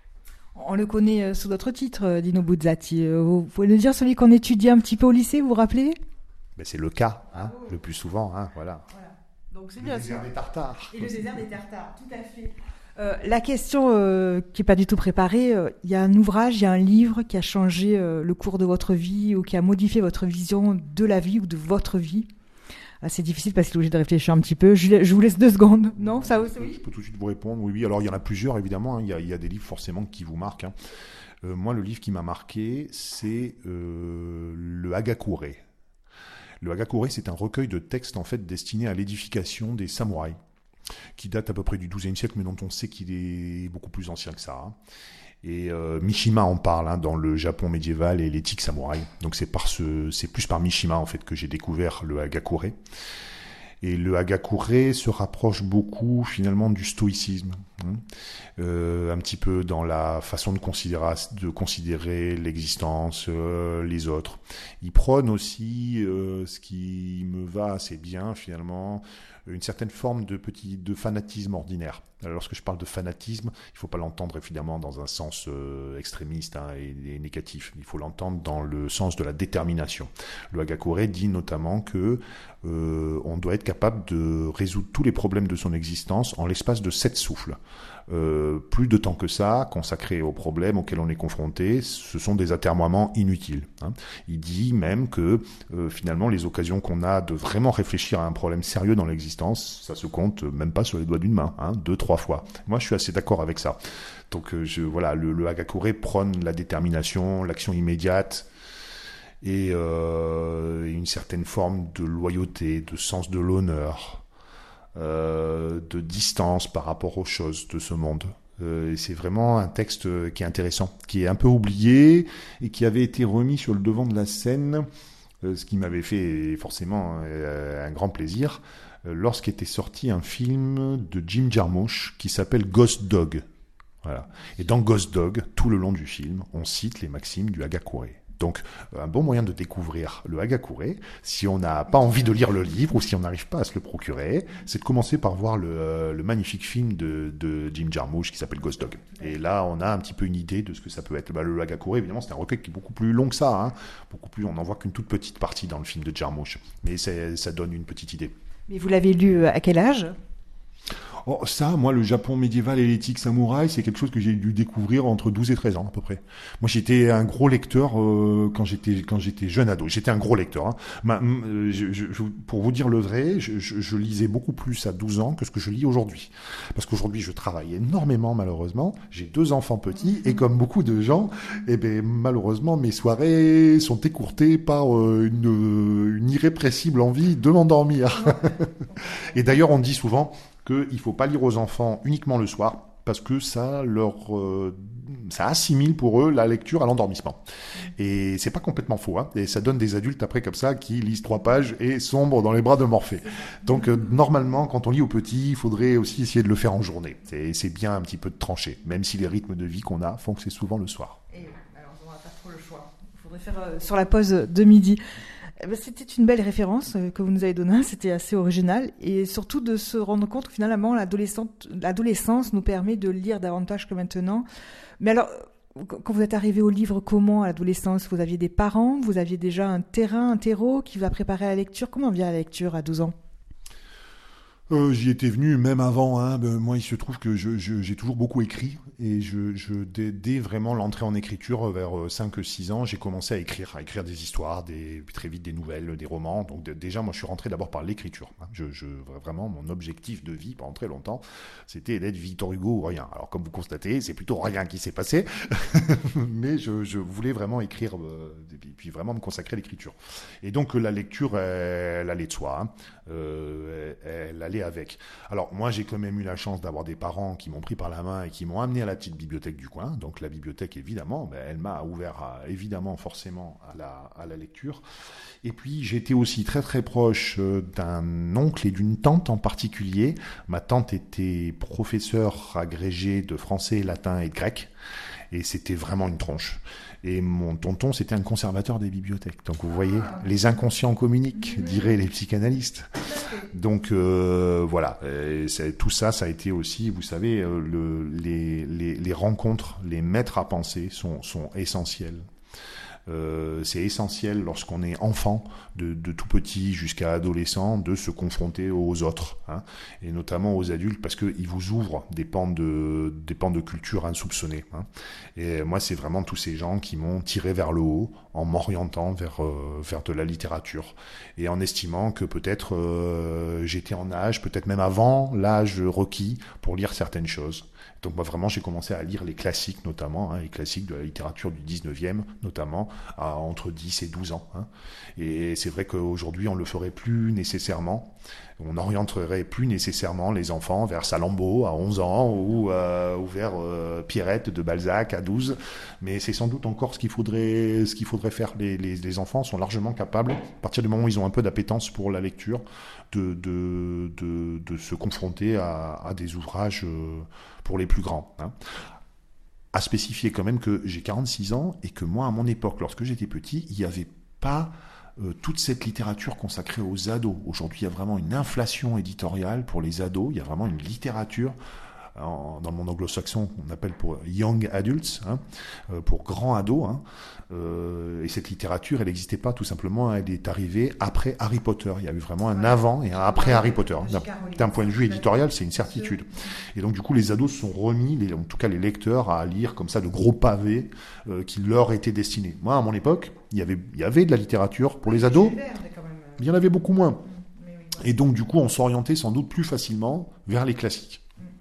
On le connaît sous d'autres titres, Dino Buzzati. Vous pouvez nous dire celui qu'on étudie un petit peu au lycée, vous vous rappelez ?
Ben c'est le cas, hein, oh. le plus souvent, hein, voilà.
voilà. Donc c'est
le
bien,
désert
c'est...
des Tartares.
Et le désert des Tartares, tout à fait. Euh, la question euh, qui n'est pas du tout préparée, il euh, y a un ouvrage, il y a un livre qui a changé euh, le cours de votre vie ou qui a modifié votre vision de la vie ou de votre vie. C'est difficile parce qu'il est obligé de réfléchir un petit peu. Je, je vous laisse deux secondes. Non, ça aussi, oui.
Je peux tout de suite vous répondre. Oui, oui. Alors, il y en a plusieurs, évidemment. Hein. Il y a, il y a des livres, forcément, qui vous marquent. Hein. Euh, moi, le livre qui m'a marqué, c'est euh, le Hagakure. Le Hagakure, c'est un recueil de textes, en fait, destiné à l'édification des samouraïs, qui date à peu près du douzième siècle, mais dont on sait qu'il est beaucoup plus ancien que ça. Hein. Et euh, Mishima en parle hein, dans le Japon médiéval et l'éthique samouraï. Donc c'est par ce, c'est plus par Mishima en fait que j'ai découvert le Hagakure. Et le Hagakure se rapproche beaucoup finalement du stoïcisme, hein, euh, un petit peu dans la façon de considérer, de considérer l'existence, euh, les autres. Il prône aussi euh, ce qui me va assez bien finalement, une certaine forme de petit de fanatisme ordinaire. Alors, lorsque je parle de fanatisme, il ne faut pas l'entendre évidemment dans un sens euh, extrémiste hein, et, et négatif. Il faut l'entendre dans le sens de la détermination. Le Hagakure dit notamment que euh, on doit être capable de résoudre tous les problèmes de son existence en l'espace de sept souffles. Euh, plus de temps que ça, consacré aux problèmes auxquels on est confronté, ce sont des atermoiements inutiles. Hein. Il dit même que euh, finalement les occasions qu'on a de vraiment réfléchir à un problème sérieux dans l'existence, ça se compte même pas sur les doigts d'une main, hein, deux, trois fois. Moi, je suis assez d'accord avec ça. Donc, euh, je, voilà, le, le Hagakure prône la détermination, l'action immédiate et euh, une certaine forme de loyauté, de sens de l'honneur. Euh, de distance par rapport aux choses de ce monde. Euh, et c'est vraiment un texte qui est intéressant, qui est un peu oublié et qui avait été remis sur le devant de la scène, euh, ce qui m'avait fait forcément euh, un grand plaisir, euh, lorsqu'était sorti un film de Jim Jarmusch qui s'appelle Ghost Dog. Voilà. Et dans Ghost Dog, tout le long du film, on cite les maximes du Hagakure. Donc, un bon moyen de découvrir le Hagakure, si on n'a pas envie de lire le livre ou si on n'arrive pas à se le procurer, c'est de commencer par voir le, euh, le magnifique film de, de Jim Jarmusch qui s'appelle Ghost Dog. Et là, on a un petit peu une idée de ce que ça peut être. Bah, le Hagakure, évidemment, c'est un recueil qui est beaucoup plus long que ça. Hein. Beaucoup plus, on n'en voit qu'une toute petite partie dans le film de Jarmusch. Mais ça donne une petite idée.
Mais vous l'avez lu à quel âge ?
Oh, ça, moi, le Japon médiéval et l'éthique samouraï, c'est quelque chose que j'ai dû découvrir entre douze et treize ans, à peu près. Moi, j'étais un gros lecteur euh, quand j'étais quand j'étais jeune ado. J'étais un gros lecteur. Hein. Ma, je, je, pour vous dire le vrai, je, je, je lisais beaucoup plus à douze ans que ce que je lis aujourd'hui. Parce qu'aujourd'hui, je travaille énormément, malheureusement. J'ai deux enfants petits et comme beaucoup de gens, eh ben, malheureusement, mes soirées sont écourtées par euh, une, une irrépressible envie de m'endormir. Et d'ailleurs, on dit souvent qu'il ne faut pas lire aux enfants uniquement le soir, parce que ça leur, euh, ça assimile pour eux la lecture à l'endormissement. Et c'est pas complètement faux, hein. Et ça donne des adultes après comme ça qui lisent trois pages et sombrent dans les bras de Morphée. Donc euh, normalement, quand on lit aux petits, il faudrait aussi essayer de le faire en journée. C'est, c'est bien un petit peu de trancher, même si les rythmes de vie qu'on a font que c'est souvent le soir.
Et alors on va pas trop le choix. Il faudrait faire euh, sur la pause de midi. C'était une belle référence que vous nous avez donnée, c'était assez original, et surtout de se rendre compte que finalement l'adolescence nous permet de lire davantage que maintenant. Mais alors, quand vous êtes arrivé au livre, comment, à l'adolescence, vous aviez des parents, vous aviez déjà un terrain, un terreau qui vous a préparé à la lecture? Comment on vient à la lecture à douze ans?
Euh, j'y étais venu même avant. Hein. Ben, moi, il se trouve que je, je, j'ai toujours beaucoup écrit. Et je, je, dès, dès vraiment l'entrée en écriture, vers cinq six ans, j'ai commencé à écrire, à écrire des histoires, des, très vite des nouvelles, des romans. Donc de, déjà, moi, je suis rentré d'abord par l'écriture. Hein. Je, je, vraiment, mon objectif de vie pendant très longtemps, c'était d'être Victor Hugo ou rien. Alors, comme vous constatez, c'est plutôt rien qui s'est passé. Mais je, je voulais vraiment écrire, euh, et puis vraiment me consacrer à l'écriture. Et donc, la lecture, elle, elle allait de soi. Hein. Euh, elle, elle allait avec. Alors moi j'ai quand même eu la chance d'avoir des parents qui m'ont pris par la main et qui m'ont amené à la petite bibliothèque du coin. Donc la bibliothèque évidemment, ben, elle m'a ouvert à, évidemment forcément à la, à la lecture. Et puis j'étais aussi très très proche d'un oncle et d'une tante en particulier. Ma tante était professeure agrégée de français, latin et de grec. Et c'était vraiment une tronche. Et mon tonton, c'était un conservateur des bibliothèques. Donc vous voyez, les inconscients communiquent, diraient les psychanalystes. Donc euh, voilà, et tout ça, ça a été aussi, vous savez, le, les, les, les rencontres, les maîtres à penser sont, sont essentiels. Euh, c'est essentiel lorsqu'on est enfant, de, de tout petit jusqu'à adolescent, de se confronter aux autres, hein, et notamment aux adultes, parce qu'ils vous ouvrent des pans de, des pans de culture insoupçonnés. Hein. Et moi, c'est vraiment tous ces gens qui m'ont tiré vers le haut, en m'orientant vers, euh, vers de la littérature, et en estimant que peut-être euh, j'étais en âge, peut-être même avant l'âge requis pour lire certaines choses. Donc moi vraiment j'ai commencé à lire les classiques notamment, hein, les classiques de la littérature du dix-neuvième notamment, à entre dix et douze ans. Hein. Et c'est vrai qu'aujourd'hui on le ferait plus nécessairement, on n'orienterait plus nécessairement les enfants vers Salammbô à onze ans ou, euh, ou vers euh, Pierrette de Balzac à douze, mais c'est sans doute encore ce qu'il faudrait, ce qu'il faudrait faire. Les, les, les enfants sont largement capables, à partir du moment où ils ont un peu d'appétence pour la lecture, de, de, de, de se confronter à, à des ouvrages euh, pour les plus grands. Hein. À spécifier quand même que j'ai quarante-six ans et que moi, à mon époque, lorsque j'étais petit, il n'y avait pas euh, toute cette littérature consacrée aux ados. Aujourd'hui, il y a vraiment une inflation éditoriale pour les ados. Il y a vraiment une littérature en, dans le monde anglo-saxon qu'on appelle pour young adults, hein, euh, pour grands ados. Hein. Euh, et cette littérature, elle n'existait pas tout simplement, elle est arrivée après Harry Potter. Il y a eu vraiment un avant et un après Harry Potter. D'un, d'un point de vue éditorial, c'est une certitude. Et donc du coup, les ados se sont remis, les, en tout cas les lecteurs, à lire comme ça de gros pavés euh, qui leur étaient destinés. Moi, à mon époque, il y avait, il y avait de la littérature pour les ados, il y en avait beaucoup moins. Et donc du coup, on s'orientait sans doute plus facilement vers les classiques.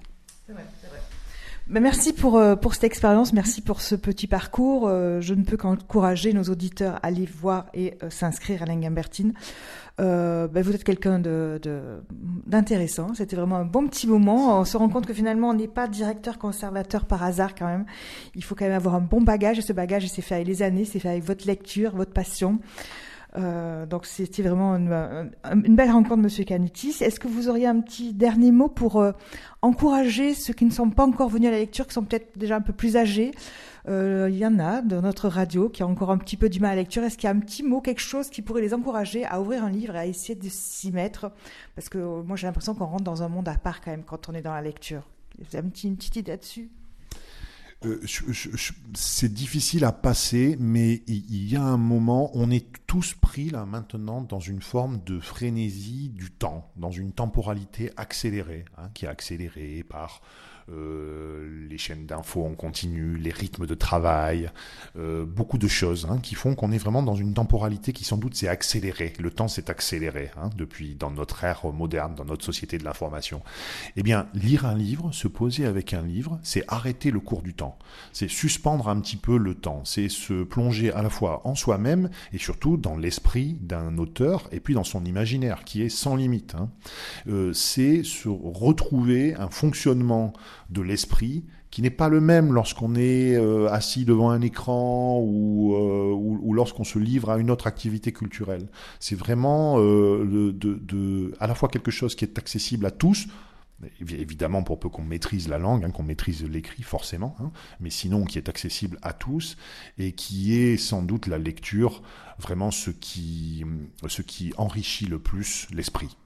Merci pour, pour cette expérience, merci pour ce petit parcours. Je ne peux qu'encourager nos auditeurs à aller voir et s'inscrire à l'Ingambertine. Euh, ben vous êtes quelqu'un de, de, d'intéressant. C'était vraiment un bon petit moment. On se rend compte que finalement, on n'est pas directeur conservateur par hasard quand même. Il faut quand même avoir un bon bagage. Et ce bagage, c'est fait avec les années, c'est fait avec votre lecture, votre passion. Euh, donc c'était vraiment une, une belle rencontre, Monsieur Canutis. Est-ce que vous auriez un petit dernier mot pour euh, encourager ceux qui ne sont pas encore venus à la lecture, qui sont peut-être déjà un peu plus âgés? Euh, il y en a dans notre radio qui ont encore un petit peu du mal à la lecture. Est-ce qu'il y a un petit mot, quelque chose qui pourrait les encourager à ouvrir un livre et à essayer de s'y mettre? Parce que euh, moi j'ai l'impression qu'on rentre dans un monde à part quand même quand on est dans la lecture. Vous avez une petite, une petite idée là-dessus?
Euh, je, je, je, c'est difficile à passer, mais il, il y a un moment, on est tous pris là maintenant dans une forme de frénésie du temps, dans une temporalité accélérée, hein, qui est accélérée par euh, les chaînes d'infos en continu, les rythmes de travail, euh, beaucoup de choses hein, qui font qu'on est vraiment dans une temporalité qui sans doute s'est accélérée. Le temps s'est accéléré hein, depuis dans notre ère moderne, dans notre société de l'information. Eh bien, lire un livre, se poser avec un livre, c'est arrêter le cours du temps. C'est suspendre un petit peu le temps. C'est se plonger à la fois en soi-même et surtout dans l'esprit d'un auteur et puis dans son imaginaire qui est sans limite. Hein. Euh, c'est se retrouver un fonctionnement de l'esprit qui n'est pas le même lorsqu'on est euh, assis devant un écran ou, euh, ou, ou lorsqu'on se livre à une autre activité culturelle. C'est vraiment euh, le, de, de, à la fois quelque chose qui est accessible à tous, évidemment pour peu qu'on maîtrise la langue, hein, qu'on maîtrise l'écrit forcément, hein, mais sinon qui est accessible à tous et qui est sans doute la lecture vraiment ce qui, ce qui enrichit le plus l'esprit. Hein.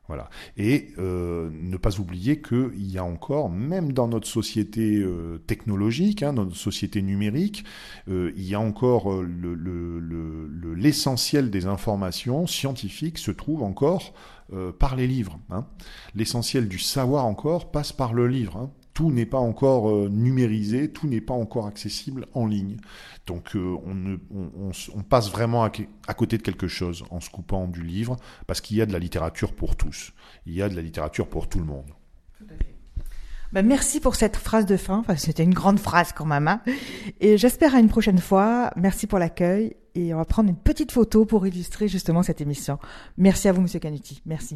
Voilà. Et euh, ne pas oublier qu'il y a encore, même dans notre société euh, technologique, hein, dans notre société numérique, euh, il y a encore euh, le, le, le, le, l'essentiel des informations scientifiques se trouve encore euh, par les livres. Hein. L'essentiel du savoir encore passe par le livre. Hein. Tout n'est pas encore euh, numérisé, tout n'est pas encore accessible en ligne. Donc euh, on, ne, on, on, on passe vraiment à, à côté de quelque chose en se coupant du livre, parce qu'il y a de la littérature pour tous. Il y a de la littérature pour tout le monde.
Tout à fait. Ben, merci pour cette phrase de fin. Enfin, c'était une grande phrase quand même. Hein. Et j'espère à une prochaine fois. Merci pour l'accueil. Et on va prendre une petite photo pour illustrer justement cette émission. Merci à vous, Monsieur Canuti. Merci.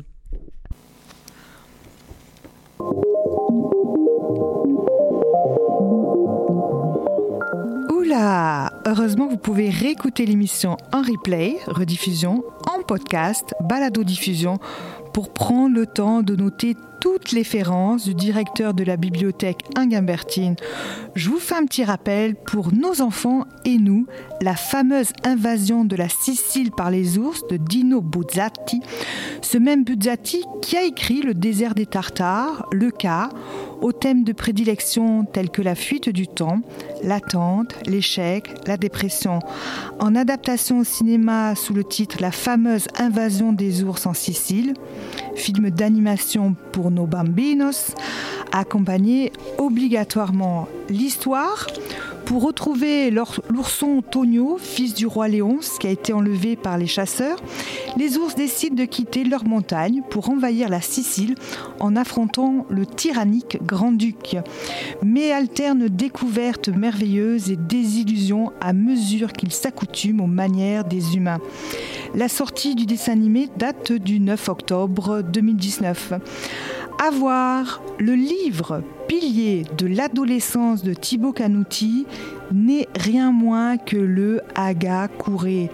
Oula! Heureusement, vous pouvez réécouter l'émission en replay, rediffusion, en podcast, balado-diffusion, pour prendre le temps de noter toutes les références du directeur de la bibliothèque Inguimbertine. Je vous fais un petit rappel pour nos enfants et nous, la fameuse invasion de la Sicile par les ours de Dino Buzzati, ce même Buzzati qui a écrit Le désert des Tartares, Le Cas, aux thèmes de prédilection tels que la fuite du temps, l'attente, l'échec, la dépression. En adaptation au cinéma sous le titre La fameuse invasion des ours en Sicile, film d'animation pour nos bambinos, accompagné obligatoirement l'histoire. Pour retrouver l'ourson Tonio, fils du roi Léonce, qui a été enlevé par les chasseurs, les ours décident de quitter leur montagne pour envahir la Sicile en affrontant le tyrannique grand-duc. Mais alternent découvertes merveilleuses et désillusions à mesure qu'ils s'accoutument aux manières des humains. La sortie du dessin animé date du neuf octobre deux mille dix-neuf. À voir, le livre pilier de l'adolescence de Thibaut Canuti n'est rien moins que le Hagakure.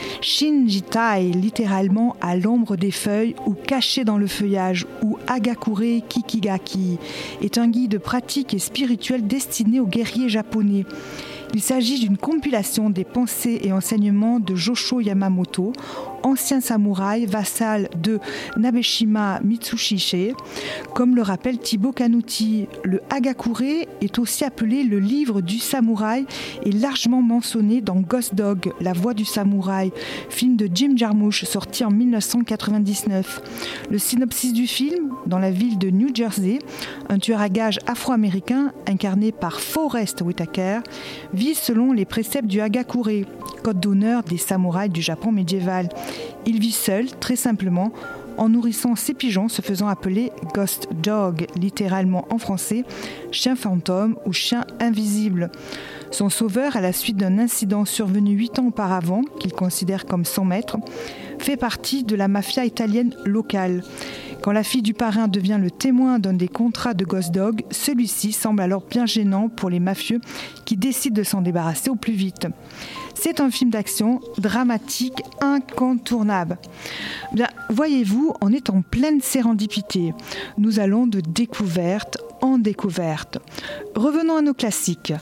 Shinjitai, littéralement à l'ombre des feuilles ou caché dans le feuillage, ou Hagakure Kikigaki, est un guide pratique et spirituel destiné aux guerriers japonais. Il s'agit d'une compilation des pensées et enseignements de Josho Yamamoto, ancien samouraï vassal de Nabeshima Mitsushige. Comme le rappelle Thibaut Canuti, le Hagakure est aussi appelé le livre du samouraï et largement mentionné dans Ghost Dog, La voix du samouraï, film de Jim Jarmusch sorti en dix-neuf cent quatre-vingt-dix-neuf. Le synopsis du film, dans la ville de New Jersey, un tueur à gages afro-américain incarné par Forest Whitaker vit selon les préceptes du Hagakure, code d'honneur des samouraïs du Japon médiéval. Il vit seul, très simplement, en nourrissant ses pigeons, se faisant appeler Ghost Dog, littéralement en français, chien fantôme ou chien invisible. Son sauveur, à la suite d'un incident survenu huit ans auparavant, qu'il considère comme son maître, fait partie de la mafia italienne locale. Quand la fille du parrain devient le témoin d'un des contrats de Ghost Dog, celui-ci semble alors bien gênant pour les mafieux qui décident de s'en débarrasser au plus vite. C'est un film d'action dramatique incontournable. Bien, voyez-vous, on est en pleine sérendipité. Nous allons de découverte en découverte. Revenons à nos classiques.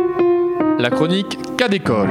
La chronique Cas d'école.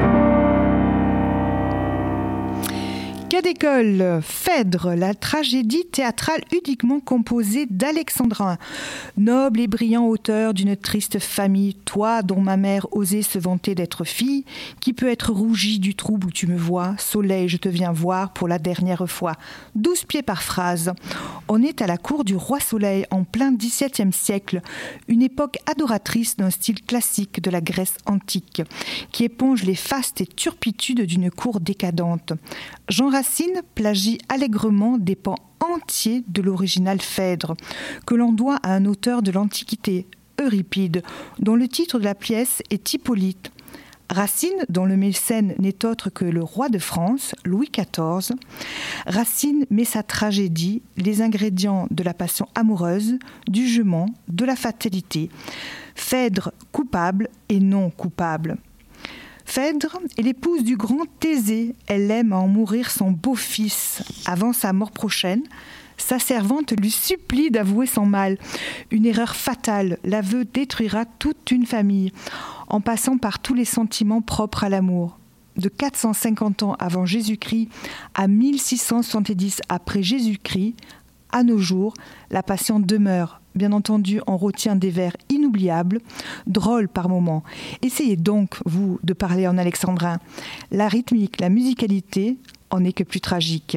Cas d'école, Phèdre, la tragédie théâtrale uniquement composée d'alexandrins. Noble et brillant auteur d'une triste famille, toi dont ma mère osait se vanter d'être fille, qui peut être rougie du trouble où tu me vois, soleil je te viens voir pour la dernière fois. Douze pieds par phrase. On est à la cour du roi Soleil en plein dix-septième siècle, une époque adoratrice d'un style classique de la Grèce antique, qui éponge les fastes et turpitudes d'une cour décadente. Jean Racine plagie allègrement des pans entiers de l'original Phèdre, que l'on doit à un auteur de l'Antiquité, Euripide, dont le titre de la pièce est Hippolyte. Racine, dont le mécène n'est autre que le roi de France, Louis quatorze, Racine met sa tragédie, les ingrédients de la passion amoureuse, du jugement, de la fatalité. Phèdre coupable et non coupable. Phèdre est l'épouse du grand Thésée. Elle aime à en mourir son beau-fils. Avant sa mort prochaine, sa servante lui supplie d'avouer son mal. Une erreur fatale, l'aveu détruira toute une famille, en passant par tous les sentiments propres à l'amour. De quatre cent cinquante ans avant Jésus-Christ à mille six cent soixante-dix après Jésus-Christ, À nos jours, la passion demeure. Bien entendu, on retient des vers inoubliables, drôles par moments. Essayez donc, vous, de parler en alexandrin. La rythmique, la musicalité en est que plus tragique.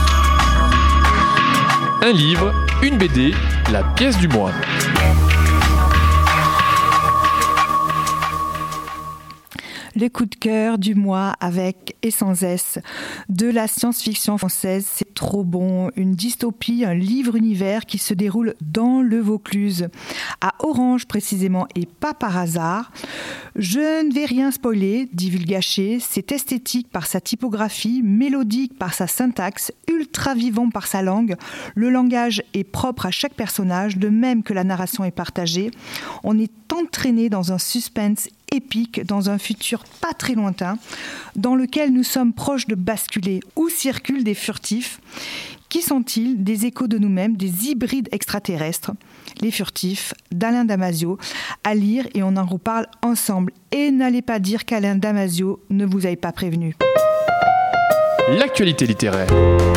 Un livre, une B D, la pièce du mois.
Le coup de cœur du mois avec et sans S de la science-fiction française, c'est trop bon. Une dystopie, un livre-univers qui se déroule dans le Vaucluse, à Orange précisément et pas par hasard. Je ne vais rien spoiler, divulgacher, c'est esthétique par sa typographie, mélodique par sa syntaxe, ultra vivant par sa langue. Le langage est propre à chaque personnage, de même que la narration est partagée. On est entraîné dans un suspense épique, dans un futur pas très lointain, dans lequel nous sommes proches de basculer. Où circulent des furtifs? Qui sont-ils? Des échos de nous-mêmes, des hybrides extraterrestres? Les furtifs d'Alain Damasio, à lire et on en reparle ensemble. Et n'allez pas dire qu'Alain Damasio ne vous avait pas prévenu.
L'actualité littéraire.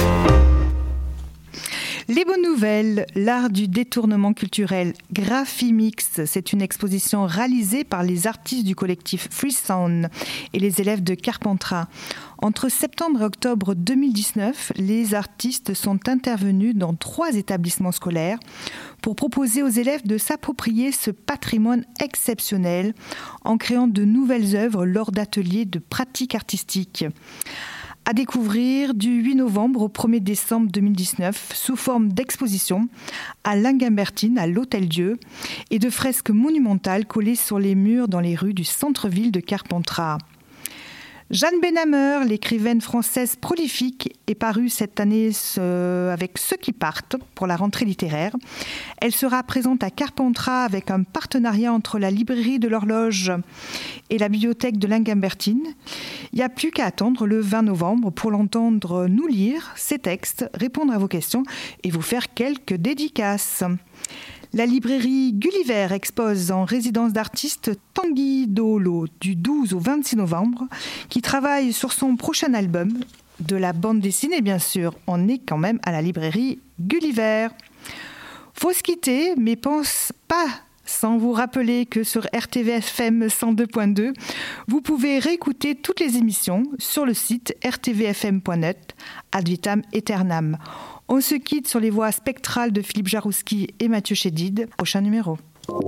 Les bonnes nouvelles, l'art du détournement culturel, Graphimix, c'est une exposition réalisée par les artistes du collectif Freesound et les élèves de Carpentras. Entre septembre et octobre deux mille dix-neuf, les artistes sont intervenus dans trois établissements scolaires pour proposer aux élèves de s'approprier ce patrimoine exceptionnel en créant de nouvelles œuvres lors d'ateliers de pratique artistique. À découvrir du huit novembre au premier décembre deux mille dix-neuf sous forme d'exposition à Linguimbertine, à l'Hôtel-Dieu, et de fresques monumentales collées sur les murs dans les rues du centre-ville de Carpentras. Jeanne Benhammer, l'écrivaine française prolifique, est parue cette année avec Ceux qui partent pour la rentrée littéraire. Elle sera présente à Carpentras avec un partenariat entre la librairie de l'Horloge et la bibliothèque de Linguimbertine. Il n'y a plus qu'à attendre le vingt novembre pour l'entendre nous lire ses textes, répondre à vos questions et vous faire quelques dédicaces. La librairie Gulliver expose en résidence d'artiste Tanguy Doolo du douze au vingt-six novembre, qui travaille sur son prochain album, de la bande dessinée bien sûr. On est quand même à la librairie Gulliver. Faut se quitter, mais pense pas sans vous rappeler que sur R T V F M cent deux point deux, vous pouvez réécouter toutes les émissions sur le site r t v f m point net, ad vitam aeternam. On se quitte sur les voix spectrales de Philippe Jarouski et Mathieu Chédid. Prochain numéro.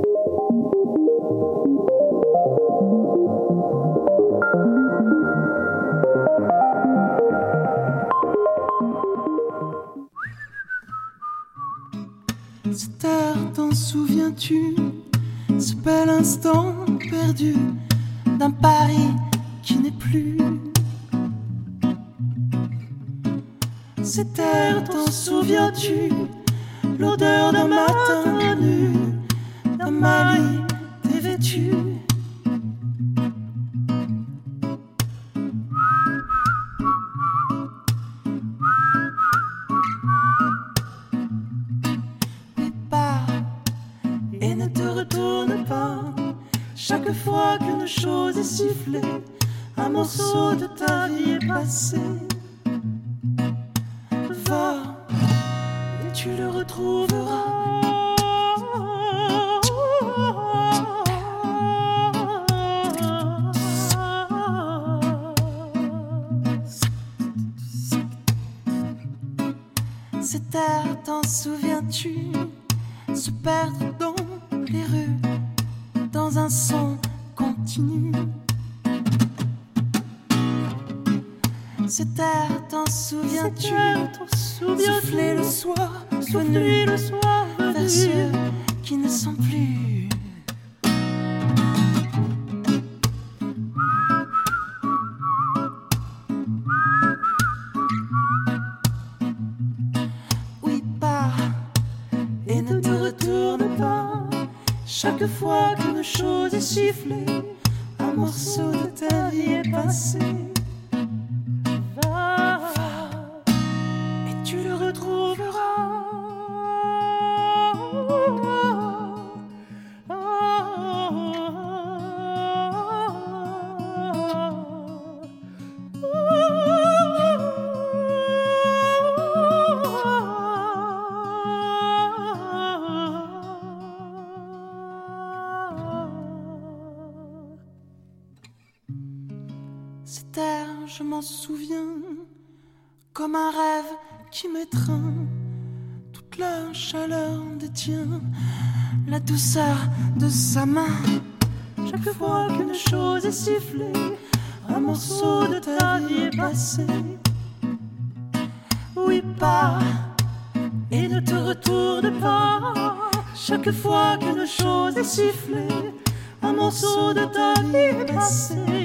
Cette heure, t'en souviens-tu? Ce bel instant perdu d'un Paris qui n'est plus. Cette heure, t'en souviens-tu? L'odeur d'un matin nu, d'un Mali dévêtu. Mais pars et ne te retourne pas. Chaque fois qu'une chose est sifflée, un morceau de ta vie est passé. Va, et tu le retrouveras. Cette air, t'en souviens-tu? Se perdre dans les rues, dans un son continu. Cet air, t'en souviens-tu? Souffler le soir, venu le soir vers ceux qui ne sont plus. Oui, pars et ne te retourne pas. Chaque fois qu'une chose est sifflée, un morceau de ta vie est passé. cet air, je m'en souviens, comme un rêve qui m'étreint. Toute la chaleur détient la douceur de sa main. Chaque fois qu'une chose est sifflée, un morceau de ta vie est passé. Oui, pars et ne te retourne pas. Chaque fois qu'une chose est sifflée, un morceau de ta vie est passé.